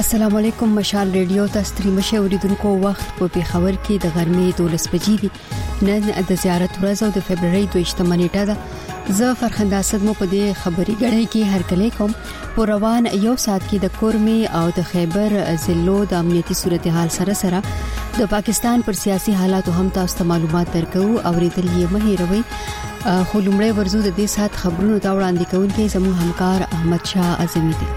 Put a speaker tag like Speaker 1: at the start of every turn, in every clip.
Speaker 1: السلام علیکم. مشال ریډیو ته ستړي مشه اوریدونکو وخت په پیښور کې د غرمې 12 بجې دي. نن د زیارت ورځ او د فبرवरी 22 نیټه ده. زه فرخنده اسد مو په دې خبري غړې کې هرکلی کوم. په روان یو ساعت کې د کورمي او د خیبر ضلعو د امنیتي صورتحال سره د پاکستان پر سیاسي حالاتو هم تاسو ته معلومات درکو. اوریدل یې مه هېروئ. خو لومړی ورزو د دې سات خبرونو ته وړاندې کوونکی زموږ همکار احمد شاه اعظمي دی.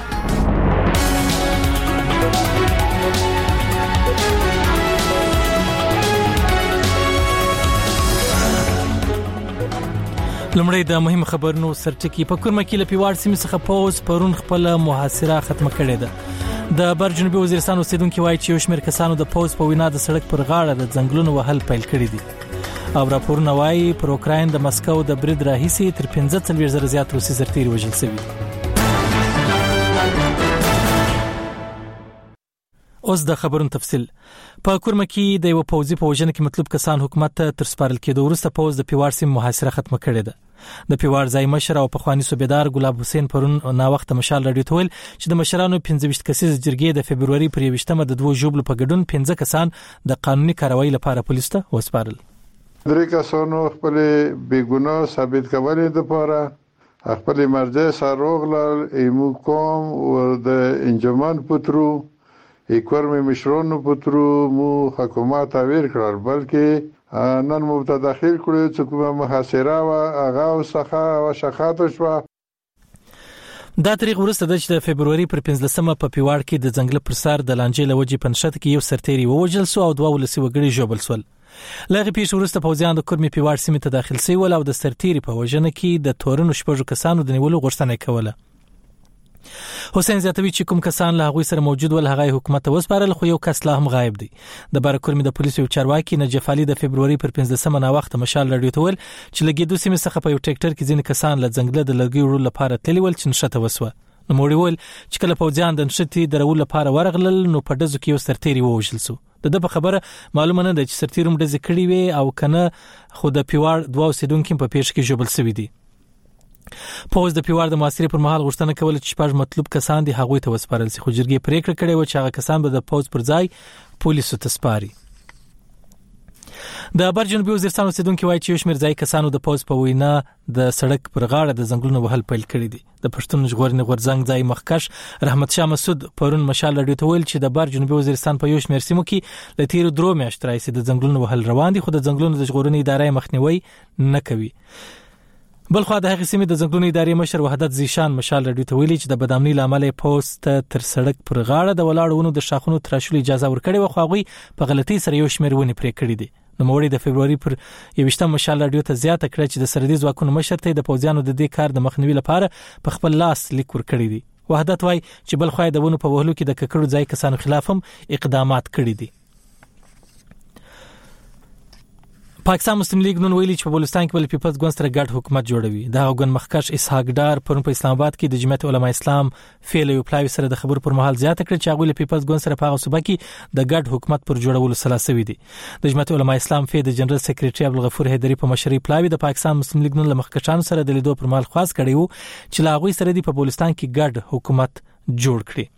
Speaker 2: لمړی د مهم خبرونو سرټکی. په کورمه کې له پیواړ سیمې څخه پوز پرون خپل محاصره ختمه کړې ده. د بر جنوبي وزیرستان اوسیدونکو وایي چې یو شمېر کسانو د پوز په وینا د سړک پر غاړه د ځنګلونو وهل پیل کړی دي. او راپورونه وایي پر اوکراین د مسکو د برید راهیسي تر 15,000 زیات روسي سرتیري وژل شوي. اوس د خبرونو تفصیل. په کورمه کې د یو پوځي په وژنه کې مطلوب کسان حکومت ته تر سپارل کېدو وروسته پوز د پیواړ سیمې محاصره ختمه کړې ده. د پیواړ ځای مشر او پخوانی صوبیدار ګلاب حسین پرون نا وخت مشال رادیو ته ویل چې د مشرانو 15 کسیز جرګې د فبرवरी پر 21مه د دوه جوبلو په ګډون 15 کسان د قانوني کاروایی لپاره پولیس ته وسپارل.
Speaker 3: درې کسانو خپل بیګناه ثابت کولو لپاره خپل مرجع سروغلل ایمو کوم او د انجمن پترو کورمه مشرونو پترو مو حکومت اویر کړل، بلکې نن مو ته داخل کړو چې کومه محاصره او هغه وسخه او شخات شو.
Speaker 2: دا طریق ورسته د فبرवरी پر 15مه په پیواړ کې د ځنګل پر سر د لانجې لوجې پنځت کې یو سرتیري ووجل سو او دوه ولسی وګړي جوړل سول. لغه پیښ ورسته پوځیان د کورمي پیواړ سیمې ته داخل شوي ول او د سرتیري په وژنه کې د تورنو شپږو کسانو د نیولو غوښتنه کوله. حسین زیاتوي چې کوم کسان له هغه سره موجود ول هغه حکومت ته وسپارل، خو یو کس لا هم غایب دی. د بارکورمي د پولیسو چارواکي نجف علي د فبرवरी پر 15مه نا وخت مشال رادیو ته ول چې لګي دوه سیمې څخه په یو ټریکټر کې ځین کسان له ځنګل د لګي وړو لپاره تللی ول چې نشته وسوه. نو موړي ول چې کله پوځیان د نشتی درول لپاره ورغلل نو په دزو کې یو سرتیري ووژل سو. د په خبره معلومه نه ده چې سرتیروم د ذکرې وي او کنه، خو د پیواړ دوه اوسیدونکو په پیښ کې جوړل شوی دي. پوز د پیواړ د محاصرې پر مهال غوښتنه کوله چې شپږ مطلوب کسان دي هغوی ته وسپارل شي، خو جرګې پریکړه کړې و چې هغه کسان به د پوز پر ځای پولیسو ته سپاري. د بر جنوبي وزیرستان اوسیدونکو وایي چې یو شمېر ځای کسانو د پوز په وینا د سړک پر غاړه د ځنګلونو وهل پیل کړی دي. د پښتون ژغورنې غورځنګ ځای مخکش رحمت شاه مسعود پرون مشال رادیو ته ویل چې د بر جنوبي وزیرستان په یو شمېر سیمو کې له تیرو 3 میاشتو راهیسې د ځنګلونو وهل روان دي، خو د ځنګلونو د ژغورنې ادارې مخنیوي نه کوي. بلخو د هغې سیمې د ځنګلونو ادارې مشر وحدت زیشان مشال رادیو ته ویلي چې د بدامنۍ لامل پوسټ تر سړک پر غاړه د ولاړو ونو د شاخونو تراشلو اجازه ورکړې و، خو هغوی په غلطۍ سره یو شمېر ونې پرې کړې دي. نوموړي د فبرवरी پر 21 مشال رادیو ته زیاته کړه چې د سرحدي ځواکونو مشر ته د پوځیانو د دې کار د مخنیوي لپاره په خپل لاس لیک ورکړی دی. وحدت وایي چې بلخو د ونو په وهلو کې د ککړو ځای کسانو خلاف هم اقدامات کړي دي. پاکستان مسلم لیگ نن ویلي چې په بلوچستان کې بل پیپلز ګوند سره ګډ حکومت جوړوي. دا ګوند مخکش اسحاق ډار پرون په اسلام آباد کې د جمعیت علماء اسلام فعل یو پلاوی سره د خبرو پر مهال زیاته کړ چې هغه له پیپلز ګوند سره په هغه صوبه کې د ګډ حکومت پر جوړولو سلاسوي دي. د جمعیت علماء اسلام فعل د جنرال سیکریټري عبدالغفور حیدری په مشرۍ پلاوی د پاکستان مسلم لیگ نن له مخکشانو سره د لیدو پر مهال خواست کړی وو چې لا هغه سره په بلوچستان کې ګډ حکومت جوړ کړي.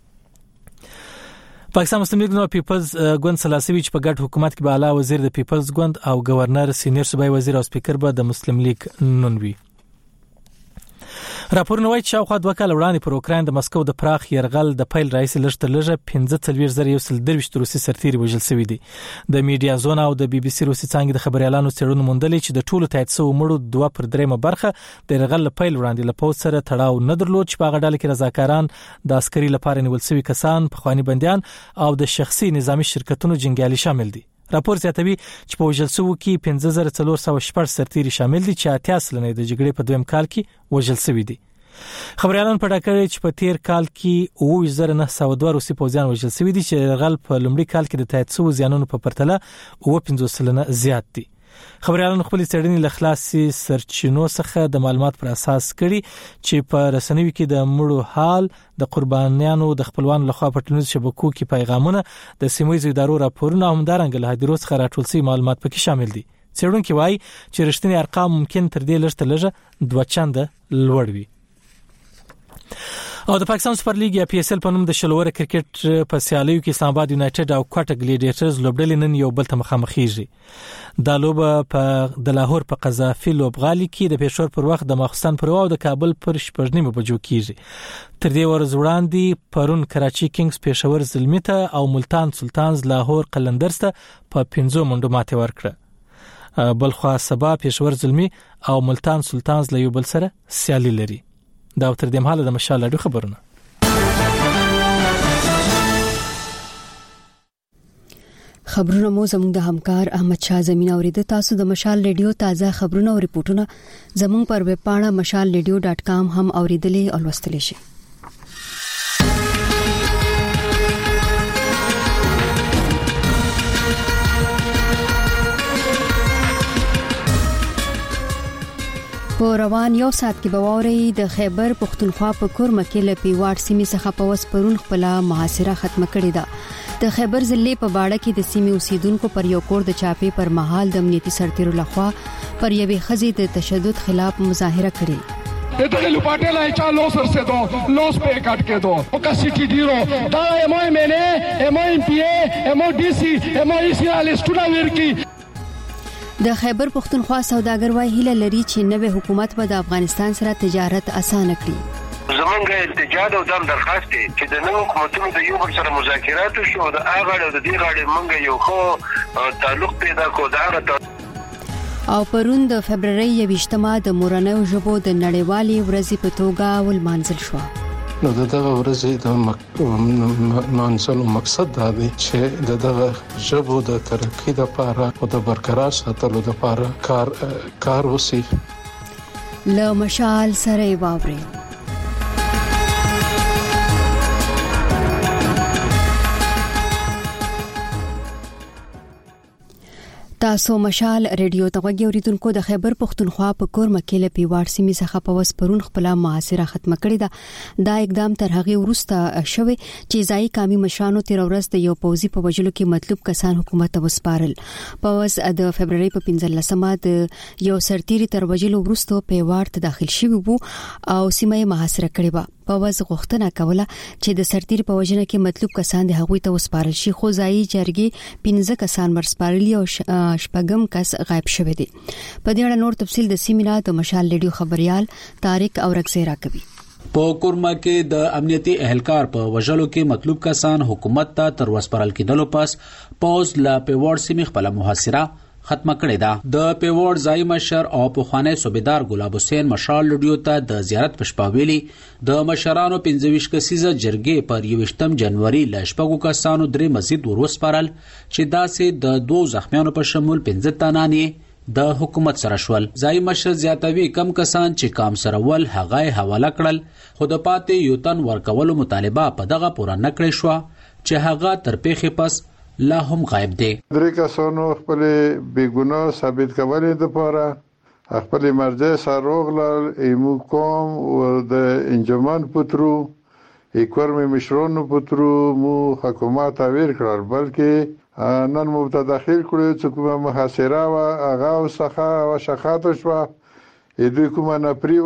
Speaker 2: پاکستان مسلم لیگ نو پیپلز ګوند سلاسوي چې په ګډ حکومت کې به اعلی وزیر د پیپلز ګوند او گورنر سینیئر صوبایي وزیر او سپیکر به د مسلم لیگ نون وي. راپورونه وایي چې شاوخوا 2 کال وړاندې پر اوکراین د مسکو د پراخ يرغل د پیل راهیسې لږ تر لږه 15,123 روسي سرتیري وژل شوي دي. د میډیا زون او د بي بي سي روسي څانګې د خبريالانو څېړنو موندلې چې د ټولو تایید شوو مړو 2/3 برخه د يرغل پیل وړاندې له پوځ سره تړاو نه درلود، چې په هغه ډله کې رضاکاران، د عسکري لپاره نیول شوي کسان، پخواني بندیان او د شخصي نظامی شرکتونو جنګیالي شامل دي. راپور زیاتوي چې په وژل شوو کې 5416 سرتیري شامل دي چې 80 سلنه د جګړې په دویم کال کې وژل شوي دي. خبريالان په ډاکټر چې په تیر کال کې 2902 روسي پوځیان وژل شوي دي، چې يرغل په لومړي کال کې د تایید شوو زیانونو په پرتله 50 سلنه زیات دي. خبريالان خپل څېړنې له خلاصي سرچینو څخه د معلومات پر اساس کړي چې په رسنیو کې د مړو حال، د قربانیانو د خپلوانو لخوا په ټولنیزو شبکو کې پیغامونه، د سیمایي ادارو راپورونه او همدارنګه له هدیرو څخه راټول شوي معلومات پکې شامل دي. څېړونکي وایي چې رښتینی ارقام ممکن تر دې لږ تر لږه 2 چنده لوړ وي. او د پاکستان سپر لیګ یا پی اس ال په نوم د شلوره کرکټ په سیالیو کې اسلام آباد یونایټډ او کوټه ګلیډیټرز لوبډلې نن یو بل ته مخامخېږي دا لوبه په د لاهور په قذافي لوبغالي کې د پېښور پر وخت د ماخستان پر او د کابل پر شپږنیمه بجو کېږي تر دې ورځ وړاندې پرون کراچي کینګز پېښور زلمی ته او ملتان سلطانز لاهور قلندرز ته په 15 منډو ماته ورکړه بلخوا سبا پېښور زلمی او ملتان سلطانز له یو بل سره سیالي لري دا تر دې مهاله د مشال اډو خبرونه
Speaker 1: خبرونه مو زموږ د همکار احمد شاه زمين اوریده تاسو د مشال ریډیو تازه خبرونه او ریپورتونه زموږ پر ویب پاڼه mashalradio.com هم اوریدلې او لوستلی شئ په روان یو ساعت کې بواوري د خیبر پختونخوا په کورمه کې له پیواړ سیمې څخه په وسپرون خپل محاصره ختمه کړې ده د خیبر ضلع په باړه کې د سیمې اوسیدونکو پر یو کور د چاپې پر مهال د امنیتي سرتیرو لخوا پر یوې خزي د تشدد خلاف مظاهره کړې
Speaker 4: دغه لپاره لای چا لوس ورسه دو لوس په کټ کې دو او کا سټی ډیرو دا ایم ای مینه ایم ای پی ایم او ډی سی ایم ای سی الستونه ورکی
Speaker 1: د خیبر پختونخوا سوداګر وای هیله لري چې نوې حکومت به د افغانستان سره تجارت اسانه کړي
Speaker 5: زمونږه التجا د دم درخواست دی چې د نوو حکومتونو د یو بل سره مذاکرات وشو د هغه د دې غاړې مونږ یو خو تعلق پیدا کو دا
Speaker 1: او پرون د فبرवरी 28مه د مورنیو ژبو د نړیوالې ورځې په توګه ولمانځل شو
Speaker 6: نو دغه ورځې د مانځلو مقصد دا دی چې دغه ژبو د ترقی لپاره او د برقرار ساتلو لپاره کار وشي
Speaker 1: له مشال سره واوري تاسو مشال ریډیو ته غوږی اوریدونکو د خیبر پختونخوا په کورمه کې له پیواړ سیمې څخه په وسپرون خپل محاصره ختمه کړې ده دا اقدام تر هغه وروسته شوی چې ځای کامي مشرانو تیر ورځ د یو پوزي په وجلو کې مطلوب کسان حکومت ته وسپارل په وس د فبرवरी په 15مه د یو سرتیری تر وجلو وروسته پیواړ ته داخل شوی وو او سیمه محاصره کړې و په وس غوښتنه کوله چې د سرتیری په وجنه کې مطلوب کسان د هغوی ته وسپارل شي خو ځای جرګي 15 کسان ورسپارلي او شپږم کس غایب شوی دی په دې اړه نور تفصیل د سیمینار د مشال ریډیو خبريال طارق اورغزی راکوي
Speaker 7: په کورما کې د امنیتي اهلکار په وژلو کې مطلوب کسان حکومت ته تر وسپارل کېدلو پس پوز لا پیوړ سیمه خپل محاصره ختمه کړې ده د پیوړ ځای مشر او په خانه صوبیدار ګلاب حسین مشال ریډیو ته د زیارت پښپاویلی د مشرانو 25 کسیزه جرګې پر 28 جنوري ل شپږو کسانو درې مزید وروسپارل چې داسې د دوه زخمیانو په شمول 15 تنانی د حکومت سره شول ځای مشر زیاتوي کم کسان چې کام سره ول هغه حواله کړل خود پاتې یو تن ورکولو مطالبه په دغه پوره نکړې شو چې هغه تر پیخي پس لا هم غایب دي
Speaker 3: درې کسانو خپل بیګناه ثابت کولې د پاره خپل مرجع سروغلل ایمو کوم او د انجمن پترو ایکورم مشرونو پترو مو حکومت اویر کړل بلکې نن متداخل کړو چې کومه محاصره وا اغا او سخا او شخات شو دوی کومه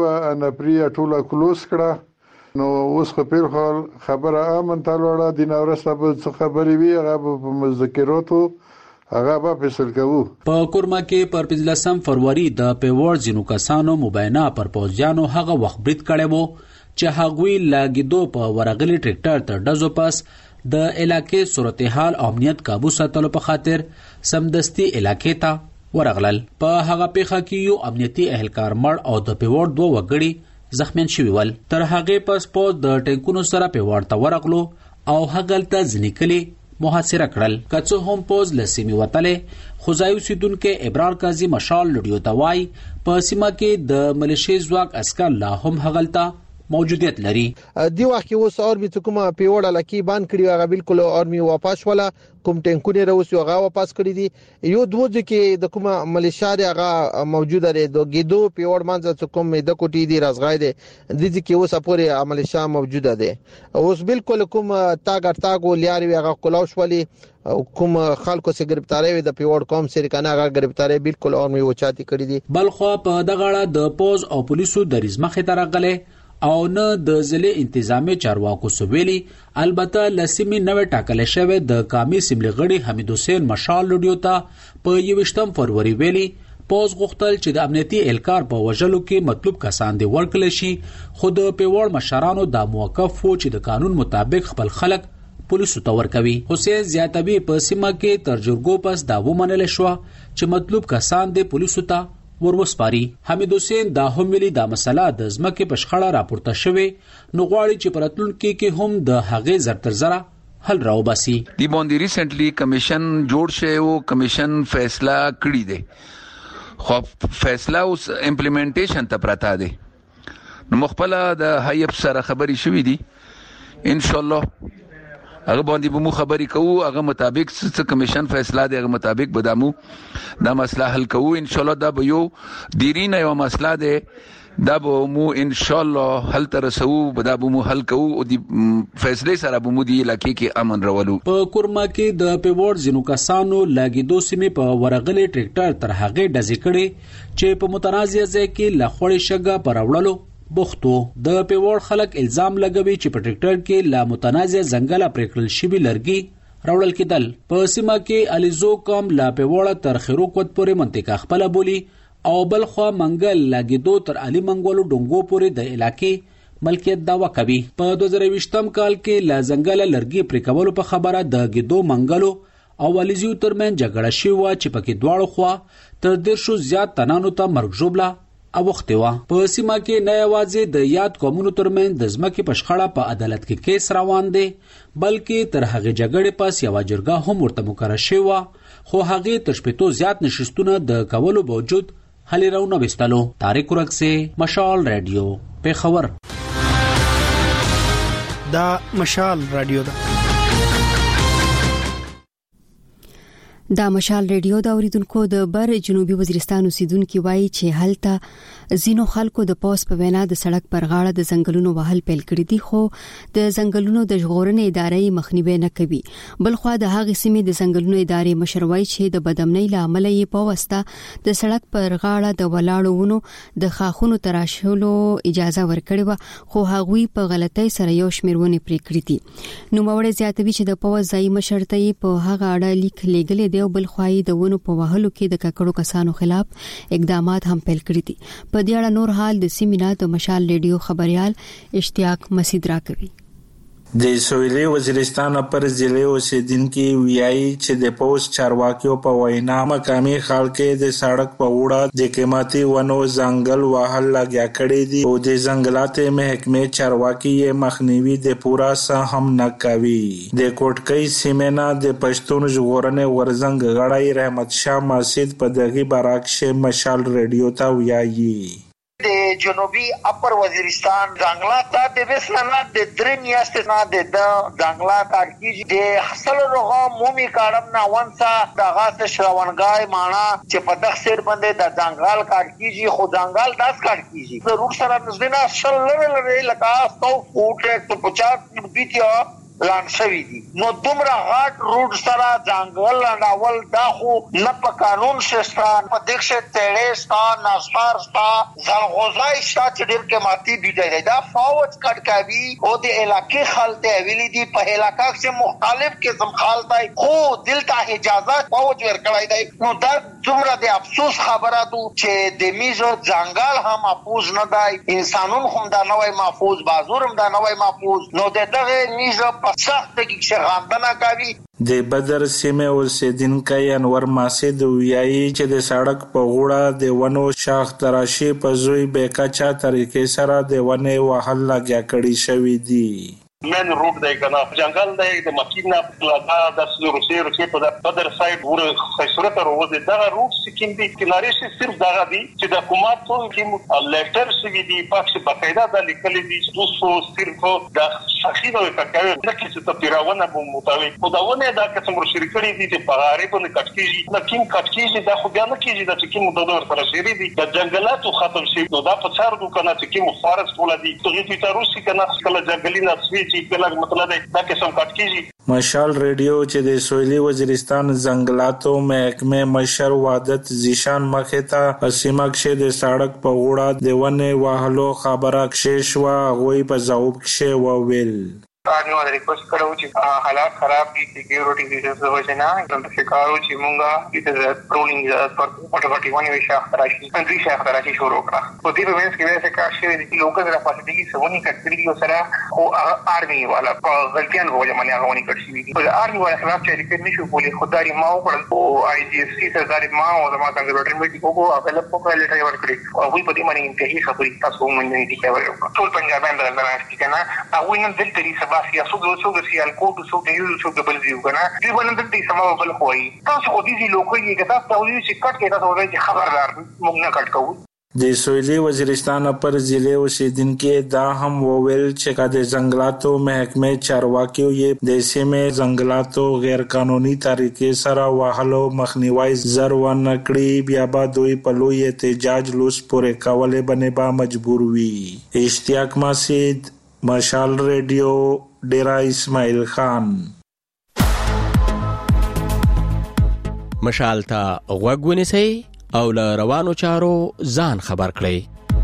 Speaker 3: نپری ټوله کلوس کړه نو اوس خپل خبره امن تعالی دین اورسته په خبري وی هغه په مذکراتو هغه په فیصل کوو
Speaker 7: په کورما کې پر 15 فروری د پیوړ جنو کسانو مبینه پر پوزیانو هغه وخت برید کړي وو چې هغوی لاګیدو په ورغلي ټریکټر تر دزو پاس د علاقې صورتحال امنیت काबू ساتلو په خاطر سمدستي علاقې ته ورغلل په هغه پیخه کې یو امنیتي اهلکار مړ او د پیوړ دوه وګړي زخمیان شوی ول تر هغه پس په د ټینکونو سره په ورته ورغلو او هغلته ځنیکلي محاصره کړل کڅو هم پوز لسیمی وتله خدایو سیدونکو ابرار قاضي مشال لډیو توای په سیمه کې د ملیشي ځواک عسكر لا هم هغلته موجودیت لري
Speaker 8: دی وخت اوس اورمي کومه پیوړه لکی بان کړی هغه بالکل اورمي واپس ولا کوم ټینکونه راوسی هغه واپس کړی دي یو دوه کې د کومه ملیشیا هغه موجوده لري د ګیدو پیوړ مانځ کوم د کوټی دی رازغای دي د دې کې اوس پورې ملیشیا موجوده ده اوس بالکل کوم تاګو لیاري هغه کلاوش ولی کوم خلکو سره گرفتاری د پیوړ قوم سره کنه هغه گرفتاری بالکل اورمي وچاتی کړی دي
Speaker 7: بلخو په دغه اړه د پوز او پولیسو د رزمخه ترغله او نه د ضلع انتظامی چارواکو سویلي. البته لسمی نوې ټاکل شوی د قامي اسمبلی غړي حمید حسین مشال لډیو ته په 21 فروری ویلي پوز غوښتل چې د امنیتي اهلکار په وژلو کې مطلوب کسان دی ورکړل شي، خو د پیوړ مشرانو دا موقف و چې د قانون مطابق خپل خلک پولیسو ته ورکوي. حسین زیاتوي په سیمه کې تر جرګو پس دا ومنل شو چې مطلوب کسان دی پولیسو ته وروسپاري. حمید حسین دا هم ویلي دا مسله د ځمکې په شخړه راپورته شوې، نو غواړي چې پرتلونکو کې هم د هغې زرترزره حل راوباسي.
Speaker 9: دی باندې ریسنټلی کمیشن جوړ شوی او کمیشن فیصله کړی دی، خو فیصله اوس امپلیمنټیشن ته پراته دی. نو مخبله د هیئت سره خبري شوې دي، ان شاء الله هغه باندې به مو خبري کوو، هغه مطابق څه کمیشن فیصله دی هغه مطابق به دامو دا مسله حل کوو. ان شاء الله دا به یو دیرینه یو مسله ده، دا به مو ان شاء الله حل ترسو، به دا به مو حل کوو او د فیصله سره به مو دی علاقې کې امن راولو.
Speaker 7: په کورما کې د پیوړ ځینو کسانو لاګیدو سیمې په ورغلې ټریکټر تر هغه ډزې کړي چې په متنازع ځای کې لخوړې شګه پرولو بوختو. د پیوړ خلک الزام لګوي چې په ټریکټر کې لا متنازع ځنګل پرېکړل شوی لرګي راوړل کېدل. په سیمه کې الیزو کوم لا پیوړ تر خیروکوت پورې منطقه خپل بولی او بل خو منګل لاګیدو تر علي منګولو ډونګو پورې د علاقې ملکیت داوا کوي. په 2020 کال کې لا ځنګل لرګي پرې کولو په خبره د ګیدو منګلو او الیزو ترمن جګړه شوه چې پکې دواړو خوا تر 100 زیات تنانو ته مرګ ژوبله اوخته و. په سیمه کې نه یوازې د یاد قومونو ترمن د ځمکې په شخړه په عدالت کې کیس روان دی، بلکې تر هغه جګړې پس یو جرګه هم ورته مقرره شوه، خو هغه تر شپږ زیات نشستونه د کولو باوجود حلی راونه وستلو. طارق ورکسه، مشال رادیو، پیښور.
Speaker 10: دا مشال رادیو ده.
Speaker 1: دا مشال ریډیو دا اوریدونکو د بر جنوبي وزیرستان اوسیدونکو وایي چې هلته زینو خلکو د پوس په وینا د سړک پر غاړه د ځنګلونو وهل پیل کړی دي، خو د ځنګلونو د ژغورنې ادارې مخنیوي نه کوي. بل خو د هغې سیمې د ځنګلونو ادارې مشروعي چې د بدامنۍ لامل یې په واسطه د سړک پر غاړه د ولاړو ونو د خاخونو تراشلو اجازه ورکړې و، خو هغوی په غلطۍ سره یو شمېر ونې پرې کړې دي. نو موري زیاتوي چې د پوز ځای مشرتي په هغه اړه لیک لګلې دی او بل خوای د ونو په وهلو کې د ککړو کسانو خلاف اقدامات هم پیل کړی دي. په دې اړه نور حال د سیمینار د مشال ریډیو خبريال اشتیاق مسعود راکوي.
Speaker 11: د سویلي وزیرستان پر ضلع اوسیدونکو ویایي چې د پوس چارواکیو په وینا مقامي خلک د سړک په وړه د قیمتي ونو ځنګل وهل لګیا کړي دي او د ځنګلات محکمې چارواکي یې مخنیوي د پورا سه هم نه کوي. د کوټکۍ سیمه د پښتون ژغورنې ورزنګ غړی رحمت شاه مسعود په دغه برعکس مشال ریډیو ته ویایي
Speaker 12: د جنوبي اپر وزیرستان ځنګلات د وسلنه د درې میاشتې نه د ځنګلات کیږي د حاصل روغه مومي کارم نه ونسا د غاز شراونګای مانا چې په دغه سر باندې د ځنګل کار کیږي، خو ځنګل داس کار کیږي د روټ سره نزدینا شلل لکه 100 فوټ 150 بیتیا لان شوی دي. نو دومره غاټ روډ سره ځنګل لاول دا خو نه په قانون شستان په دښه تړې ستا ناسپار ستا ځلغوزای شته چې ډېر قیمتي دی دا فوج کټکاوي او د علاقې خلته ویلي دي په علاقې کې مختلف قسم خالتای خو دلته اجازه فوج ورکړای دی. نو دا دومره د افسوس خبره ده چې د میزو ځنګل هم محفوظ نه دی، انسانون هم دا نه وای محفوظ، بازورم دا نه وای محفوظ. نو دغه میزو سخت کې شغاندنه کوي.
Speaker 11: د بدر سیمه اوسیدونکو انور مسعود ویایي چې د سړک په غوړه د ونو شاخ تراشي په زوی بیکاچا طریقې سره د ونې وهل لګیا کړي شوی دي.
Speaker 5: من روډ دی کنه جنگل دی د مکینه پلاټا د روسي په بدر سایډ ور خسرت وروځي دا روډ سکیم دي کناري شي صرف دا دي چې د حکومت ټول کې لیټر سوي دي پاکه بقاعده د لیکل دي چې صرف د شخصي نوې کاوي نه چې ته پیراونه په مطابق خداونه دا قسم شریکړي دي چې په غریب نه کټکیږي لکه کټکیږي دا خو بیا نه کیږي چې کوم د سره شری دي د جنگلاتو ختم شي نو دا په څار دو کنه چې کوم فارست ولدي ته چې روسي کنه کله جنگلی نه چې کله مطلب دا قسم کټ کیږي.
Speaker 11: مشال ریډیو چې د سویلي وزیرستان ځنګلاتو محکمه مشر وحدت زیشان مخه سیمه کې د سړک په وړاندې د ونه واهلو خبره کښې شوه. هغوی په ځواب کښې وویل
Speaker 13: आर्मी वाले रिक्वेस्ट करो कि हालात खराब की सिक्योरिटी रीजंस की वजह ना एकदम शिकारो चिमुंगा इधर ट्रोलिंग पर मोटोमोटिव वाली विषय खराशी कंट्री से खराशी शुरू करा तो दी इवेंट्स की वजह से काश के लोकल जरा फैसिलिटी सोनी कटरी और सरा वो आर्मी वाला गलतियां हो जमाने आगोनी कटसी थी तो आर्मी वाला खिलाफ चेक करने शुरू बोले खुदारी माओ पर वो आईजीएससी सरदारी माओ और मां कंप्यूटर में को अवेलेबल को लेटर वर्क करे और वही पति माने इंतही खबरी का सो मन नहीं दिखावा तो पंजाब में अंदर राष्ट्रीय का ना वो इन दिल तेरी या सुग सी अलकोट सुग यू सुग बल जीव कना दी बनंद ती समाव बल होई तاسو او دي لوکو یې کتا تاوی چې کټ کې تاسو ورته خبردار موږ نه کټ کوو.
Speaker 11: د سویلي وزیرستان پر ضلع اوسیدونکو دا هم وویل چې د ځنګلاتو محکمه چارواکیو یې د سیمې ځنګلاتو غیر قانوني طریقې سره واهلو مخنیوي ضرور نه کړی بیا به دوی په لوی احتجاج لوس پورې کولې باندې با مجبور وي. اشتیاق مسجد مشال ریډیو ډیرا اسماعیل خان.
Speaker 14: مشال ته غوږ ونیسئ او له روانو چارو ځان خبر کړئ.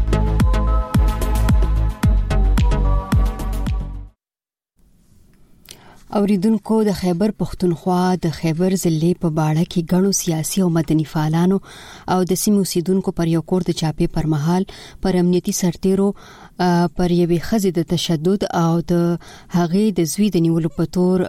Speaker 1: اوریدونکو د خیبر پختونخوا د خیبر ضلع په باړه کې غنو سیاسي او مدني فعالانو او د سیمو اوسیدونکو پر یو کور د چاپې پر مهال پر امنیتي سرتیرو پر یوې ښځې د تشدد او د هغې د زوی د نیولو په تور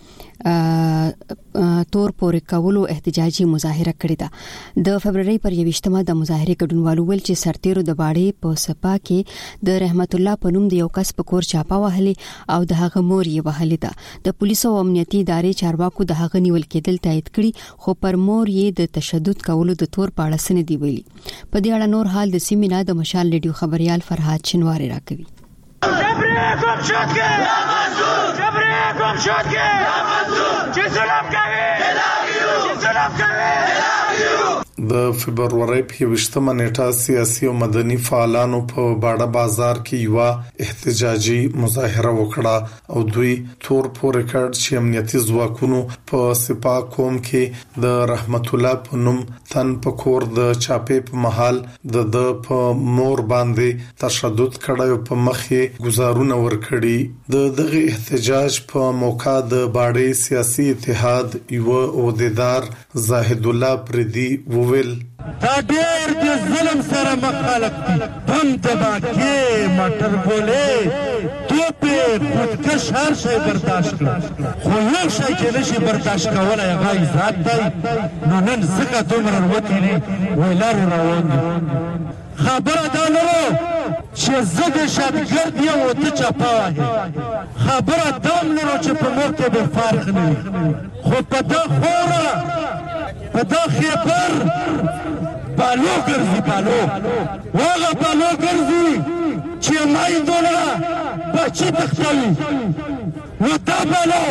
Speaker 1: پورې کولو احتجاجي مظاهره کړې ده. د فبرवरी پر 21مه د مظاهره ګډونوالو ول چې سرتیرو د باړې په سپا کې د رحمت الله په نوم د یو کس په کور چاپه وهلې او د هغه مور یې وهلې ده. د پولیسو او امنیتي ادارې چارواکو د هغه نیول کېدل تایید کړي خو پر مور یې د تشدد کولو د تور په اړه سن دی ویلي. په دې اړه نور حال د سیمینار د مشال ریډیو خبريال فرهاد شنواری راکوي.
Speaker 15: جبریکم شد که یا منصور جبریکم شد که یا منصور چه ظلم کوي چه ظلم کوي.
Speaker 16: د فبرवरी په 20مه نیټه سیاسي او مدني فعالانو په باړه بازار کې یو احتجاجي مظاهره وکړه او دوی تور پورې کړ چې امنیتي ځواکونو په سپا قوم کې د رحمت الله په نوم تن په کور د چاپې په محل د په مور باندې تشدد کړی او په مخې گزارونه ورکړي. د دغه احتجاج په موقع د باړې سیاسي اتحاد یو عہدیدار زاهد الله پردي وویل
Speaker 17: دا ډېر د ظلم سره مخالف دي. بم دباکې موټر بولې توپې خودکش هر شی برداشت کړه خو یو شی چې نشي برداشت کولی هغه عزت دی. نو نن ځکه دومره وتلي وایي لارو روان دي. خبره دا نه وه چې زه د شتګرد یم او ته چپه وهې. خبره دا هم نه وه چې په مور کې به فرق نه وي. خو په دا خوره په دا خیبر بالو ګرځي بالو هغه بالو ګرځي چې میندونه بچي تختوي. نو دا بالو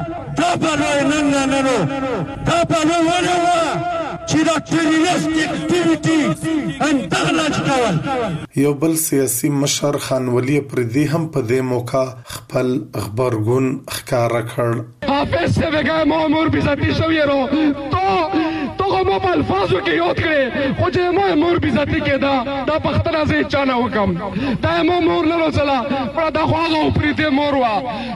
Speaker 17: نه دا بالو ونه وه چې دا ټیرریست اکټیویټي انټرنیټ کول.
Speaker 16: یو بل سیاسي مشر خان ولی پردي هم په دې موقع خپل خبرګون ښکارا کړ.
Speaker 4: حافظ سے بگا مامور بیزتی شوی رو تو ما په الفاظو کې یاد کړي خو چې ما مور بیزتی کېدا دا پختنه زه چانه وکم دا ما مور نه وصله پر دا خو هغه پریته مور وا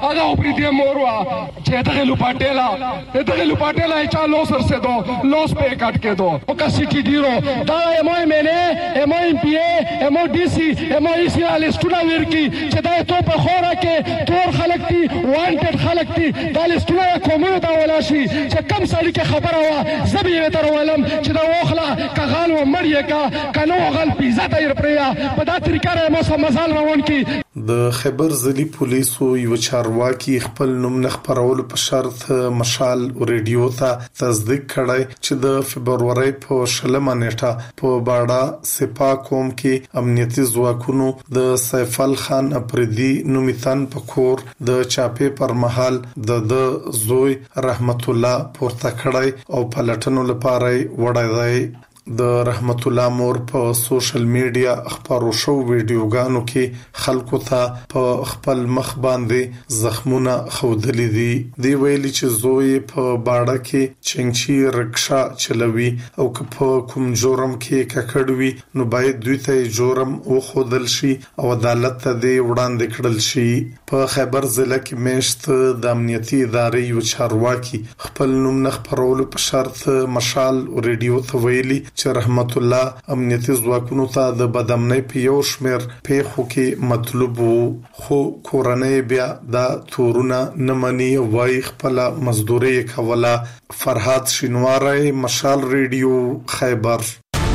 Speaker 4: چې ته لو پټیلا چا لوسر سے دو لوس په کټ کې دو او کا سیټی ډیرو دا مو مینه مو ام پی ای مو ډی سی مو ای سی لیستونه ورکی چې دا ته په خوره کې تور خلک دي وانټډ خلک دي دا لیستونه کومه دا ولا شي چې کم سړی کې خبره وا زبې تر ولم چې دا وخلا کغال و مړی کا کنو غل پیزا تیر پریا په دا طریقه مو مزال روان کی.
Speaker 16: د خیبر ضلعي پولیسو یو چارواکي خپل نوم نه خبرولو په شرط مشال ریډیو ته تصدیق کړی چې د فبرवरी په 20مه نیټه په باړه سپا قوم کې امنیتي ځواکونو د سیف خان اپریدي نومیتان په کور د چاپې پر محل د زوی رحمت الله پورته کړی او پلټنو لپاره وړای دی. د رحمت الله مور په سوشل میډیا خبرو شو ویډیوګانو کې خلکو ته په خپل مخ باندې زخمونه خودلې دي. دی ویلي چې زوی په باړه کې چنچي رکشا چلوي او که په کوم جرم کې ککړوي نو باید دوی ته جرم وخودل شي او عدالت ته دی وړاندې کړل شي. په خیبر ضلع کې میشت د امنیتي ادارې یو چارواکي خپل نوم نه خپرولو په شرط مشال ریډیو ته ویلي چې رحمت الله امنیتي ځواکونو ته د بدامنۍ په یو شمېر پیښو کې مطلوب وو، خو کورنۍ بیا دا تورونه نه مني او وايي خپل مزدوري کوله. فرهاد شینواری، مشال ریډیو، خیبر.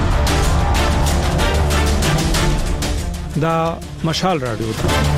Speaker 10: دا مشال رادیو ده.